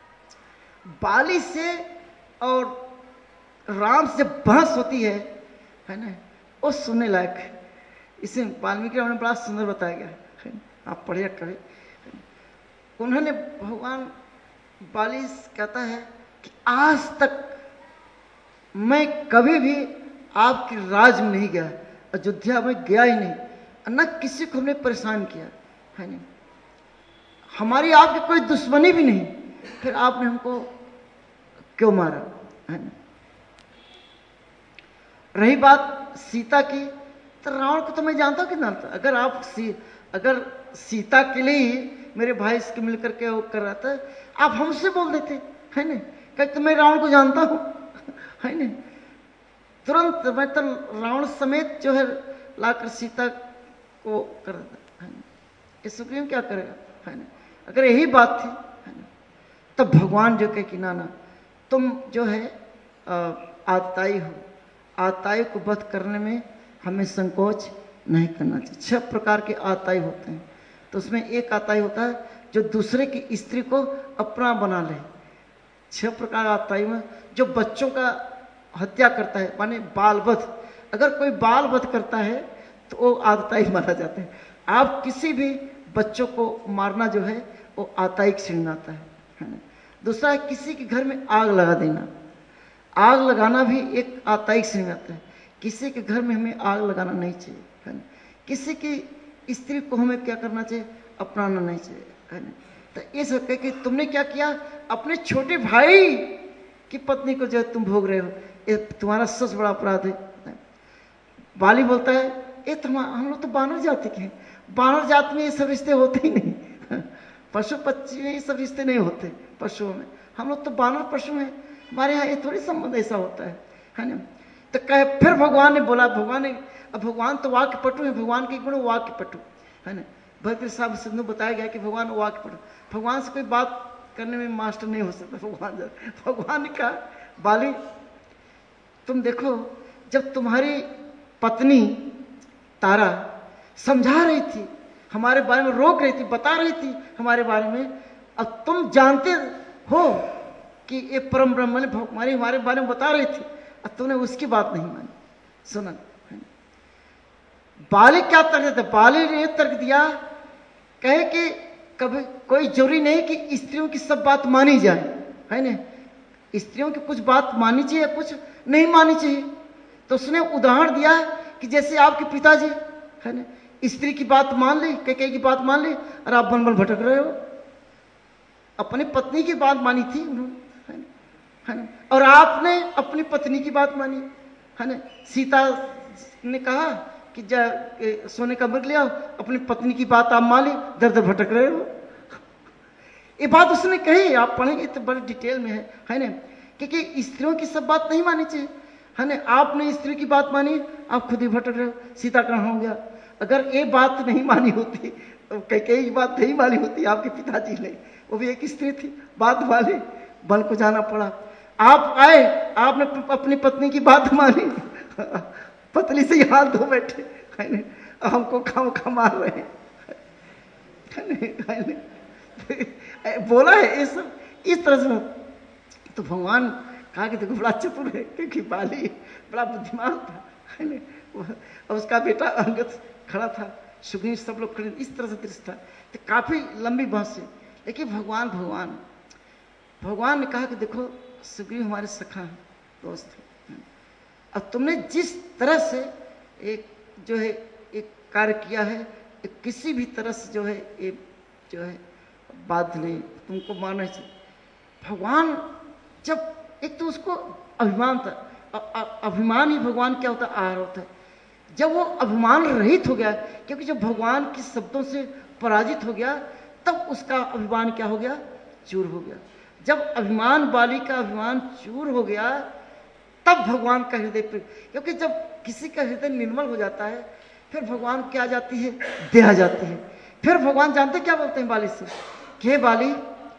बाली से और राम से बहस होती है, है ना, वो सुनने लायक है। इसे वाल्मीकि ने बड़ा सुंदर बताया गया है, आप पढ़िए कभी। उन्होंने भगवान बाली कहता है कि आज तक मैं कभी भी आपके राज में नहीं गया, अयोध्या में गया ही नहीं, न किसी को हमने परेशान किया, है नहीं, हमारी आपकी कोई दुश्मनी भी नहीं, फिर आपने हमको क्यों मारा, है ना। रही बात सीता की, तो रावण को तो मैं जानता कि जानता, अगर आप सी, अगर सीता के लिए ही मेरे भाई इसके मिलकर के वो कर रहा था, आप हमसे बोल देते, है ना, कहते तो मैं रावण को जानता हूं, है ना। तुरंत मैं तो रावण समेत जो है लाकर सीता को कर देता, है ना। ये सुग्रीव क्या करेगा, है ना। अगर यही बात थी, है ना, तब भगवान जो कहे कि ना ना तुम जो है आताई हो, आताई को वध करने में हमें संकोच नहीं करना चाहिए। छह प्रकार के आताई होते हैं, तो उसमें एक आताई होता है जो दूसरे की स्त्री को अपना बना ले। छह प्रकार आताई में जो बच्चों का हत्या करता है, माने बाल वध, अगर कोई बाल वध करता है तो वो आताई माना जाता है। आप किसी भी बच्चों को मारना जो है वो आताई श्रेणी में आता है, है ना। दूसरा है किसी के घर में आग लगा देना, आग लगाना भी एक आताई श्रेणी में आता है। किसी के घर में हमें आग लगाना नहीं चाहिए, है ना। किसी की स्त्री को हमें क्या करना चाहिए, अपनाना नहीं चाहिए, है ना। तो ये सब कह कि तुमने क्या किया, अपने छोटे भाई की पत्नी को जो तुम भोग रहे हो, ये तुम्हारा सबसे बड़ा अपराध है। बाली बोलता है ये तुम हम लोग तो बानर जाति के हैं, बानर जाति में ये सब रिश्ते होते ही नहीं, पशु पक्षी में ये सब रिश्ते नहीं होते, पशुओं में हम लोग तो बानर पशु हैं, हमारे यहाँ ये थोड़ी संबंध ऐसा होता है, है ना। तो कहे फिर भगवान ने बोला, भगवान ने, अब भगवान तो वाक्य पटु है, भगवान के गुण वाक्य पटु, है ना। भक्त साहब सिंधु बताया गया कि भगवान वाक्य पटु, भगवान से कोई बात करने में मास्टर नहीं हो सकता। भगवान भगवान ने कहा, बाली तुम देखो, जब तुम्हारी पत्नी तारा समझा रही थी, हमारे बारे में रोक रही थी, बता रही थी हमारे बारे में, अब तुम जानते हो कि ये परम ब्रह्म ने हमारे हमारे बारे में बता रही थी, अब तुमने उसकी बात नहीं मानी। सुना, बाली क्या तर्क देता, बाली ने तर्क दिया, कहे कि कभी कोई जरूरी नहीं कि स्त्रियों की सब बात मानी जाए, है ना। स्त्रियों की कुछ बात माननी चाहिए, कुछ नहीं माननी चाहिए। तो उसने उदाहरण दिया कि जैसे आपके पिताजी, है ना, स्त्री की बात मान ली, कैकेयी की बात मान ली, और आप बन बन भटक रहे हो। अपनी पत्नी की बात मानी थी उन्होंने, है ना, है ना, और आपने अपनी पत्नी की बात मानी, है ना। सीता ने कहा कि जा सोने का मृग ले आओ, अपनी पत्नी की बात आप मान ली, दर दर भटक रहे हो। ये बात उसने कही, आप पढ़ेंगे तो बड़े डिटेल में है, है ना, क्योंकि स्त्रियों की सब बात नहीं मानी चाहिए, है ना। आपने स्त्री की बात मानी, आप खुद ही भटक रहे हो। सीता कहाँ हो गया, अगर ये बात नहीं मानी होती, तो कैकेयी की बात नहीं मानी होती आपके पिताजी ने, वो भी एक स्त्री थी, बात वाली, बल को जाना पड़ा। आप आए, आपने अपनी पत्नी की बात मानी, पतली से हाथ धो बैठे, है ना, हमको खाम खा मार रहे हैं, बोला है ये सब इस तरह से। तो भगवान कहा कि देखो बड़ा चतुर है, क्योंकि बाली बड़ा बुद्धिमान था, है ना। और उसका बेटा अंगद खड़ा था, सुग्रीव, सब लोग खड़े, इस तरह से दृश्य था। तो काफी लंबी बहस है, लेकिन भगवान भगवान भगवान ने कहा कि देखो सुग्रीव हमारे सखा हैं, दोस्त हैं, अब तुमने जिस तरह से एक जो है एक कार्य किया है, एक किसी भी तरह से जो है ये जो है बाध्य नहीं, तुमको मानना चाहिए। भगवान जब एक तो उसको अभिमान था, अ, अ, अभिमान ही भगवान क्या होता है, आहार होता है। जब वो अभिमान रहित हो गया, क्योंकि जब भगवान के शब्दों से पराजित हो गया, तब उसका अभिमान क्या हो गया, चूर हो गया। जब अभिमान, बाली का अभिमान चूर हो गया, तब भगवान का हृदय पे, क्योंकि जब किसी का हृदय निर्मल हो जाता है, फिर भगवान क्या जाती है, दया जाती है। फिर भगवान जानते क्या बोलते हैं बाली से, कि बाली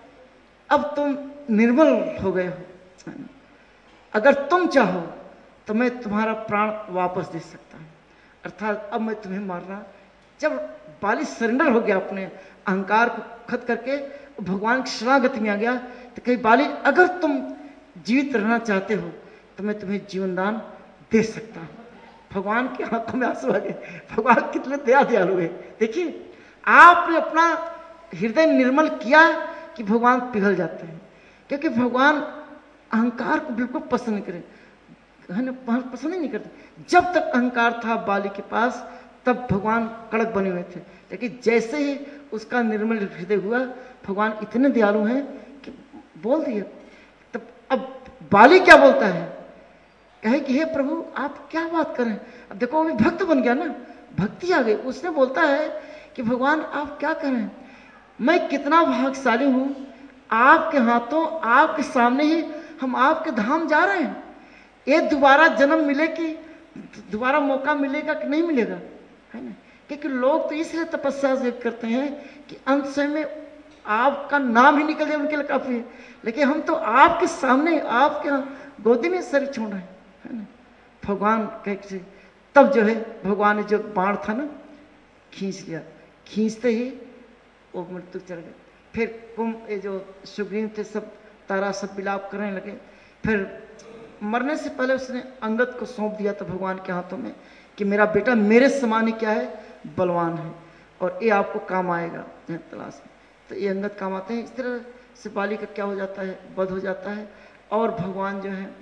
अब तुम निर्मल हो गए हो, अगर तुम चाहो तो मैं तुम्हारा प्राण वापस दे सकता हूं, अर्थात अब मैं तुम्हें मारना। जब बाली सरेंडर हो गया, अपने अहंकार को खत्म करके भगवान की शरणागति में आ गया, तो कही बाली अगर तुम जीवित रहना चाहते हो तो मैं तुम्हें जीवन दान दे सकता हूं। भगवान की आंखों में आंसू आ गए, भगवान कितने दया दयालु है। देखिए, आपने अपना हृदय निर्मल किया कि भगवान पिघल जाते हैं, क्योंकि भगवान अहंकार को बिल्कुल पसंद नहीं करे, है ना, पसंद ही नहीं करते। जब तक अहंकार था बाली के पास, तब भगवान कड़क बने हुए थे, लेकिन जैसे ही उसका निर्मल हृदय हुआ, भगवान इतने दयालु हैं कि बोल दिए। तब अब बाली क्या बोलता है, कहे कि हे प्रभु आप क्या बात करें, अब देखो वो भी भक्त बन गया ना, भक्ति आ गई। उसने बोलता है कि भगवान आप क्या करें, मैं कितना भाग्यशाली हूं, आपके हाथों, आपके सामने ही हम आपके धाम जा रहे हैं। ये दोबारा जन्म मिले कि दोबारा मौका मिलेगा कि नहीं मिलेगा, है ना, क्योंकि लोग तो इसलिए तपस्या से करते हैं कि अंत समय में आपका नाम ही निकल जाए, उनके लिए काफी है। लेकिन हम तो आपके सामने, आपके गोदी में शरीर छोड़ रहे हैं, है ना। भगवान कैसे, तब जो है भगवान ने जो बाण था ना खींच लिया, खींचते ही वो मृत्यु चढ़ गए। फिर कुंभ ये जो सुग्रीव थे सब तारा सब विलाप करने लगे। फिर मरने से पहले उसने अंगद को सौंप दिया था भगवान के हाथों में कि मेरा बेटा मेरे समान ही क्या है, बलवान है, और ये आपको काम आएगा तलाश में। तो ये अंगद काम आते हैं। इस तरह से बाली का क्या हो जाता है, वध हो जाता है, और भगवान जो है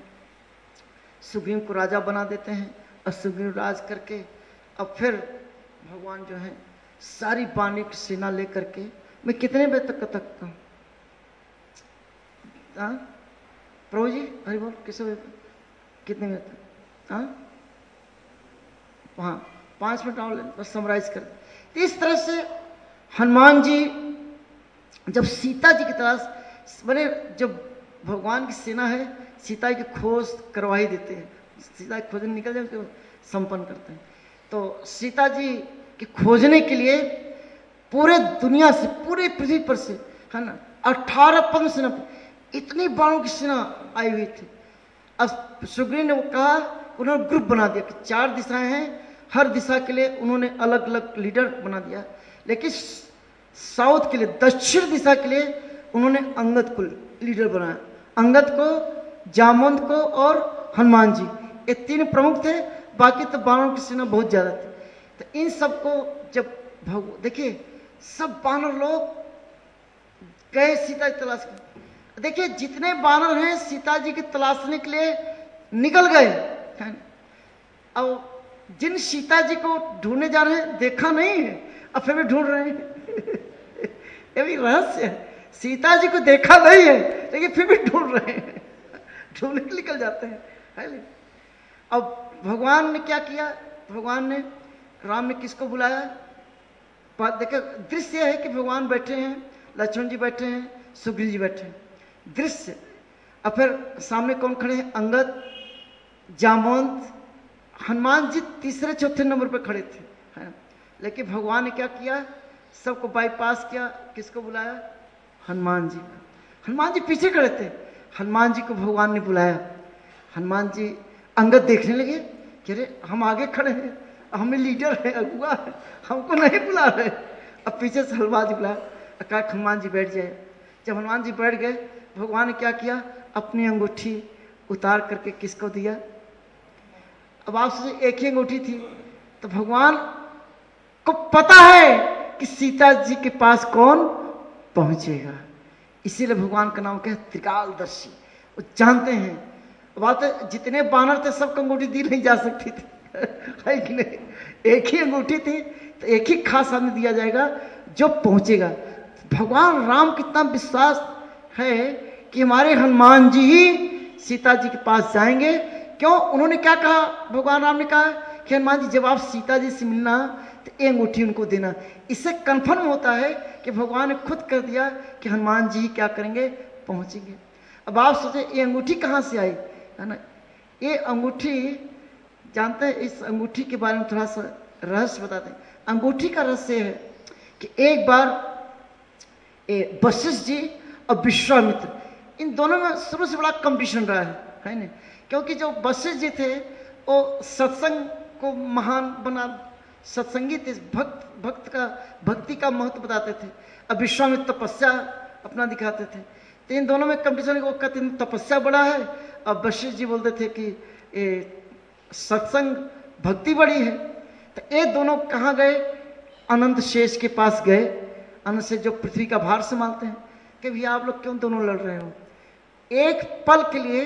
सुग्रीव को राजा बना देते हैं, और सुग्रीव राज करके अब फिर भगवान जो है सारी वानरी की सेना लेकर के, मैं कितने बजे तक तक हूँ प्रभु जी, हरि बोल, किस बजे कितने बजे तक, हाँ हाँ पाँच मिनट और बस समराइज कर। इस तरह से हनुमान जी जब सीता जी की तरह बने, जब भगवान की सेना है सीता की खोज करवा ही देते हैं, सीता की खोज निकल जाए उसको संपन्न करते हैं। तो सीता जी की खोजने के लिए पूरे दुनिया से, पूरे पृथ्वी पर से, है ना, अठारह पद्म सेना, इतनी बाणों की सेना आई हुई थी। अब सुग्रीव ने कहा, उन्होंने ग्रुप बना दिया कि चार दिशाएं हैं, हर दिशा के लिए उन्होंने अलग अलग लीडर बना दिया। लेकिन साउथ के लिए, दक्षिण दिशा के लिए उन्होंने अंगद को लीडर बनाया। अंगद को, जामवंत को और हनुमान जी, ये तीन प्रमुख थे। बाकी तो बानरों की सेना बहुत ज्यादा थी। तो इन सबको जब भगवान देखिए, सब बानर लोग गए सीता की तलाश कर। देखिए जितने बानर हैं सीता जी की तलाशने के लिए निकल गए। अब जिन सीता जी को ढूंढने जा रहे हैं देखा नहीं है, अब फिर भी ढूंढ रहे हैं। ये भी रहस्य है, सीता जी को देखा नहीं है लेकिन फिर भी ढूंढ रहे हैं, ढूंढने के निकल जाते हैं, है। अब भगवान ने क्या किया, भगवान ने, राम ने किसको बुलाया। देखो दृश्य है कि भगवान बैठे हैं, लक्ष्मण जी बैठे हैं, सुग्रीव जी बैठे हैं, दृश्य। और फिर सामने कौन खड़े हैं, अंगद, जामवंत, हनुमान जी तीसरे चौथे नंबर पर खड़े थे, है। लेकिन भगवान ने क्या किया, सबको बाईपास किया, किसको बुलाया, हनुमान जी को। हनुमान जी पीछे खड़े थे, हनुमान जी को भगवान ने बुलाया। हनुमान जी, अंगद देखने लगे कि अरे हम आगे खड़े हैं, हमें लीडर है, अगुआ है, हमको नहीं बुला रहे। अब पीछे से हनुमान जी बुलाया, कहा हनुमान जी बैठ जाए। जब हनुमान जी बैठ गए, भगवान ने क्या किया, अपनी अंगूठी उतार करके किसको दिया। अब आप सोचिए एक ही अंगूठी थी, तो भगवान को पता है कि सीता जी के पास कौन पहुंचेगा, इसीलिए भगवान का नाम क्या है, त्रिकालदर्शी। वो जानते हैं बात है, जितने बानर थे सबको अंगूठी दी नहीं जा सकती थी, है कि नहीं। एक ही अंगूठी थी तो एक ही खास आदमी दिया जाएगा जो पहुंचेगा। भगवान राम कितना विश्वास है कि हमारे हनुमान जी ही सीता जी के पास जाएंगे। क्यों, उन्होंने क्या कहा, भगवान राम ने कहा कि हनुमान जी जब आप सीता जी से मिलना तो ये अंगूठी उनको देना। इससे कंफर्म होता है कि भगवान ने खुद कर दिया कि हनुमान जी ही क्या करेंगे, पहुंचेंगे। अब आप सोचे ये अंगूठी कहाँ से आई, है ना। ये अंगूठी जानते हैं, इस अंगूठी के बारे में थोड़ा सा रहस्य बताते हैं। अंगूठी का रहस्य है कि एक बार वशिष्ठ जी और विश्वामित्र, इन दोनों में शुरू से बड़ा कंपटीशन रहा है, है ना। क्योंकि जो वशिष्ठ जी थे वो सत्संग को महान बना, सत्संगी थे, भक्त भक्त का भक्ति का महत्व बताते थे। अब विश्वामित्र तपस्या अपना दिखाते थे। तो इन दोनों में कंपटीशन, वो कहते हैं तपस्या बड़ा है, और वशिष्ठ जी बोलते थे कि ये सत्संग भक्ति बड़ी है। तो ये दोनों कहाँ गए, अनंत शेष के पास गए। अनंत शेष जो पृथ्वी का भार संभालते हैं, कि भैया आप लोग क्यों दोनों लड़ रहे हो। एक पल के लिए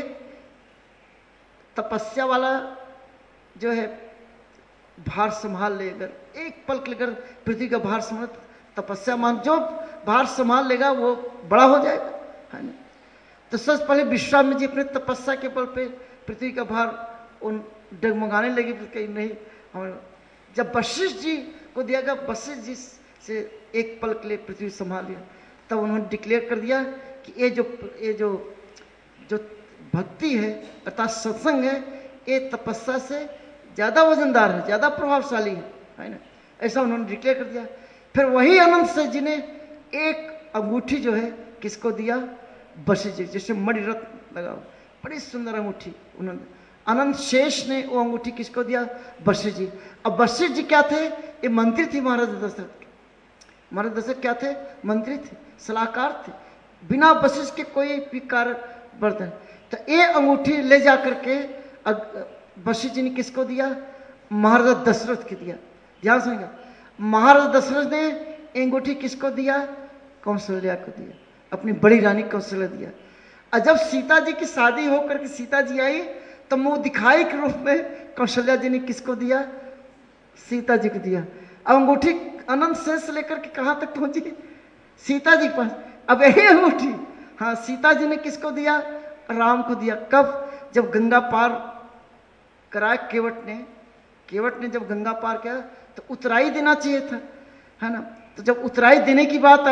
तपस्या वाला जो है भार संभाल लेगा, एक पल के लिए अगर पृथ्वी का भार संभाल, तपस्या मान जो भार संभाल लेगा वो बड़ा हो जाएगा, है ना। तो सबसे पहले विश्वामित्र जी अपने तपस्या के बल पे पृथ्वी का भार उन डगमगाने लगे, कहीं नहीं हम। जब वशिष्ठ जी को दिया गया, वशिष्ठ जी से एक पल के लिए पृथ्वी संभाल लिया, तब उन्होंने डिक्लेयर कर दिया कि ये जो ये जो जो भक्ति है अर्थात सत्संग है, ये तपस्या से ज़्यादा वजनदार है, ज़्यादा प्रभावशाली है, है ना। ऐसा उन्होंने डिक्लेयर कर दिया। फिर वही अनंत शेष जी ने एक अंगूठी जो है किसको दिया, वशिष्ठ जी, जैसे मणिरत्न लगा, बड़ी सुंदर अंगूठी उन्होंने, अनंत शेष ने वो अंगूठी किसको दिया, वशिष्ठ जी। अब वशिष्ठ जी क्या थे, ये मंत्री थी महाराज दशरथ के। महाराज दशरथ क्या थे, मंत्री थे, सलाहकार थे, बिना वशिष्ठ के कोई भी कार्य बढ़ता है। तो ये अंगूठी ले जा करके वशिष्ठ जी ने किसको दिया, महाराज दशरथ को दिया। ध्यान सुनिएगा, महाराज दशरथ ने अंगूठी किसको दिया, कौशल्या को दिया, अपनी बड़ी रानी कौशल्या दिया। और जब सीता जी की शादी होकर के सीता जी आई तो मुंह दिखाई के रूप में कौशल्या जी ने किसको दिया, सीता जी को दिया। अब अंगूठी अनंत शेष से लेकर के कहाँ तक पहुंची, सीता जी के पास। अब यही अंगूठी हाँ सीता जी ने किसको दिया, राम को दिया। कब, जब गंगा पार कराया केवट ने, केवट ने जब गंगा पार किया तो उतराई देना चाहिए था, है ना। तो जब उतराई देने की बात आई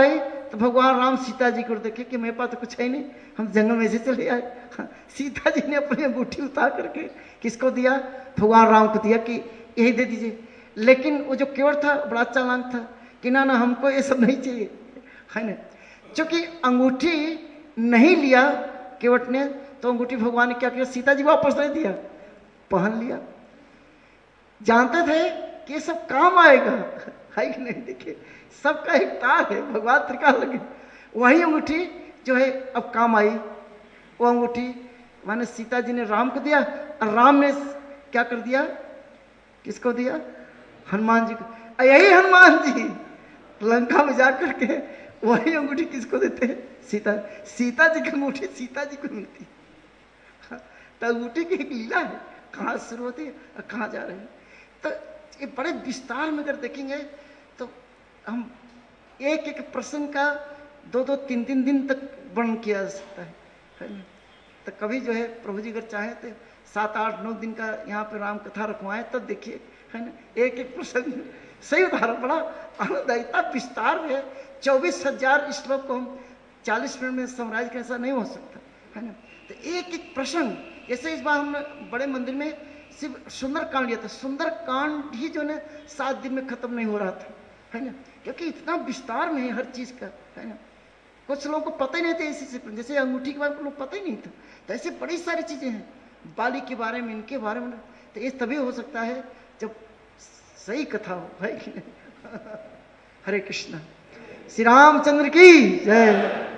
तो भगवान राम सीता जी को देखे कि मेरे पास तो कुछ है नहीं, हम जंगल में से चले आए। हाँ, सीता जी ने अपनी अंगूठी उतार करके किसको दिया? भगवान राम को दिया कि यही दे दीजिए। लेकिन वो जो केवट था बड़ा चालाक था कि ना ना हमको ये सब नहीं चाहिए, है ना। क्योंकि अंगूठी नहीं लिया केवट ने, तो अंगूठी भगवान ने क्या किया? सीता जी वापस नहीं दिया, पहन लिया। जानते थे कि ये सब काम आएगा, है कि नहीं? देखिए सबका एक तार है, भगवान त्रिकाल लगे। वही अंगूठी जो है अब काम आई। वो अंगूठी माने सीता जी ने राम को दिया, और राम ने क्या कर दिया? किसको दिया? हनुमान जी को। यही हनुमान जी लंका में जाकर के वही अंगूठी किसको देते हैं? सीता सीता जी की अंगूठी सीता जी को मिलती है। तो अंगूठी की एक लीला है, कहाँ शुरू होती है और कहाँ जा रहे हैं। तो ये बड़े विस्तार में अगर देखेंगे तो हम एक एक प्रसंग का दो दो तीन तीन दिन तक वर्णन किया जा सकता है, है ना। तो कभी जो है प्रभु जी अगर चाहे तो सात आठ नौ दिन का यहाँ पे राम कथा रखवाएं, तब देखिए, है ना, एक एक प्रसंग सही उदाहरण, बड़ा आनंददायिता विस्तार में है। चौबीस हजार श्लोक को हम चालीस मिनट में समराइज कैसा नहीं हो सकता, है ना। तो एक एक प्रसंग, जैसे इस बार हमने बड़े मंदिर में सिर्फ सुंदर कांड लिया था। सुंदर कांड ही जो है सात दिन में खत्म नहीं हो रहा था, है ना, क्योंकि इतना विस्तार में है हर चीज का, है ना। कुछ लोगों को पता ही नहीं था इसी से, जैसे अंगूठी के बारे में लोग पता ही नहीं था। तो ऐसे बड़ी सारी चीजें हैं बाली के बारे में, इनके बारे में। तो ये तभी हो सकता है जब सही कथा हो, भाई। हरे कृष्णा, श्री रामचंद्र की जय।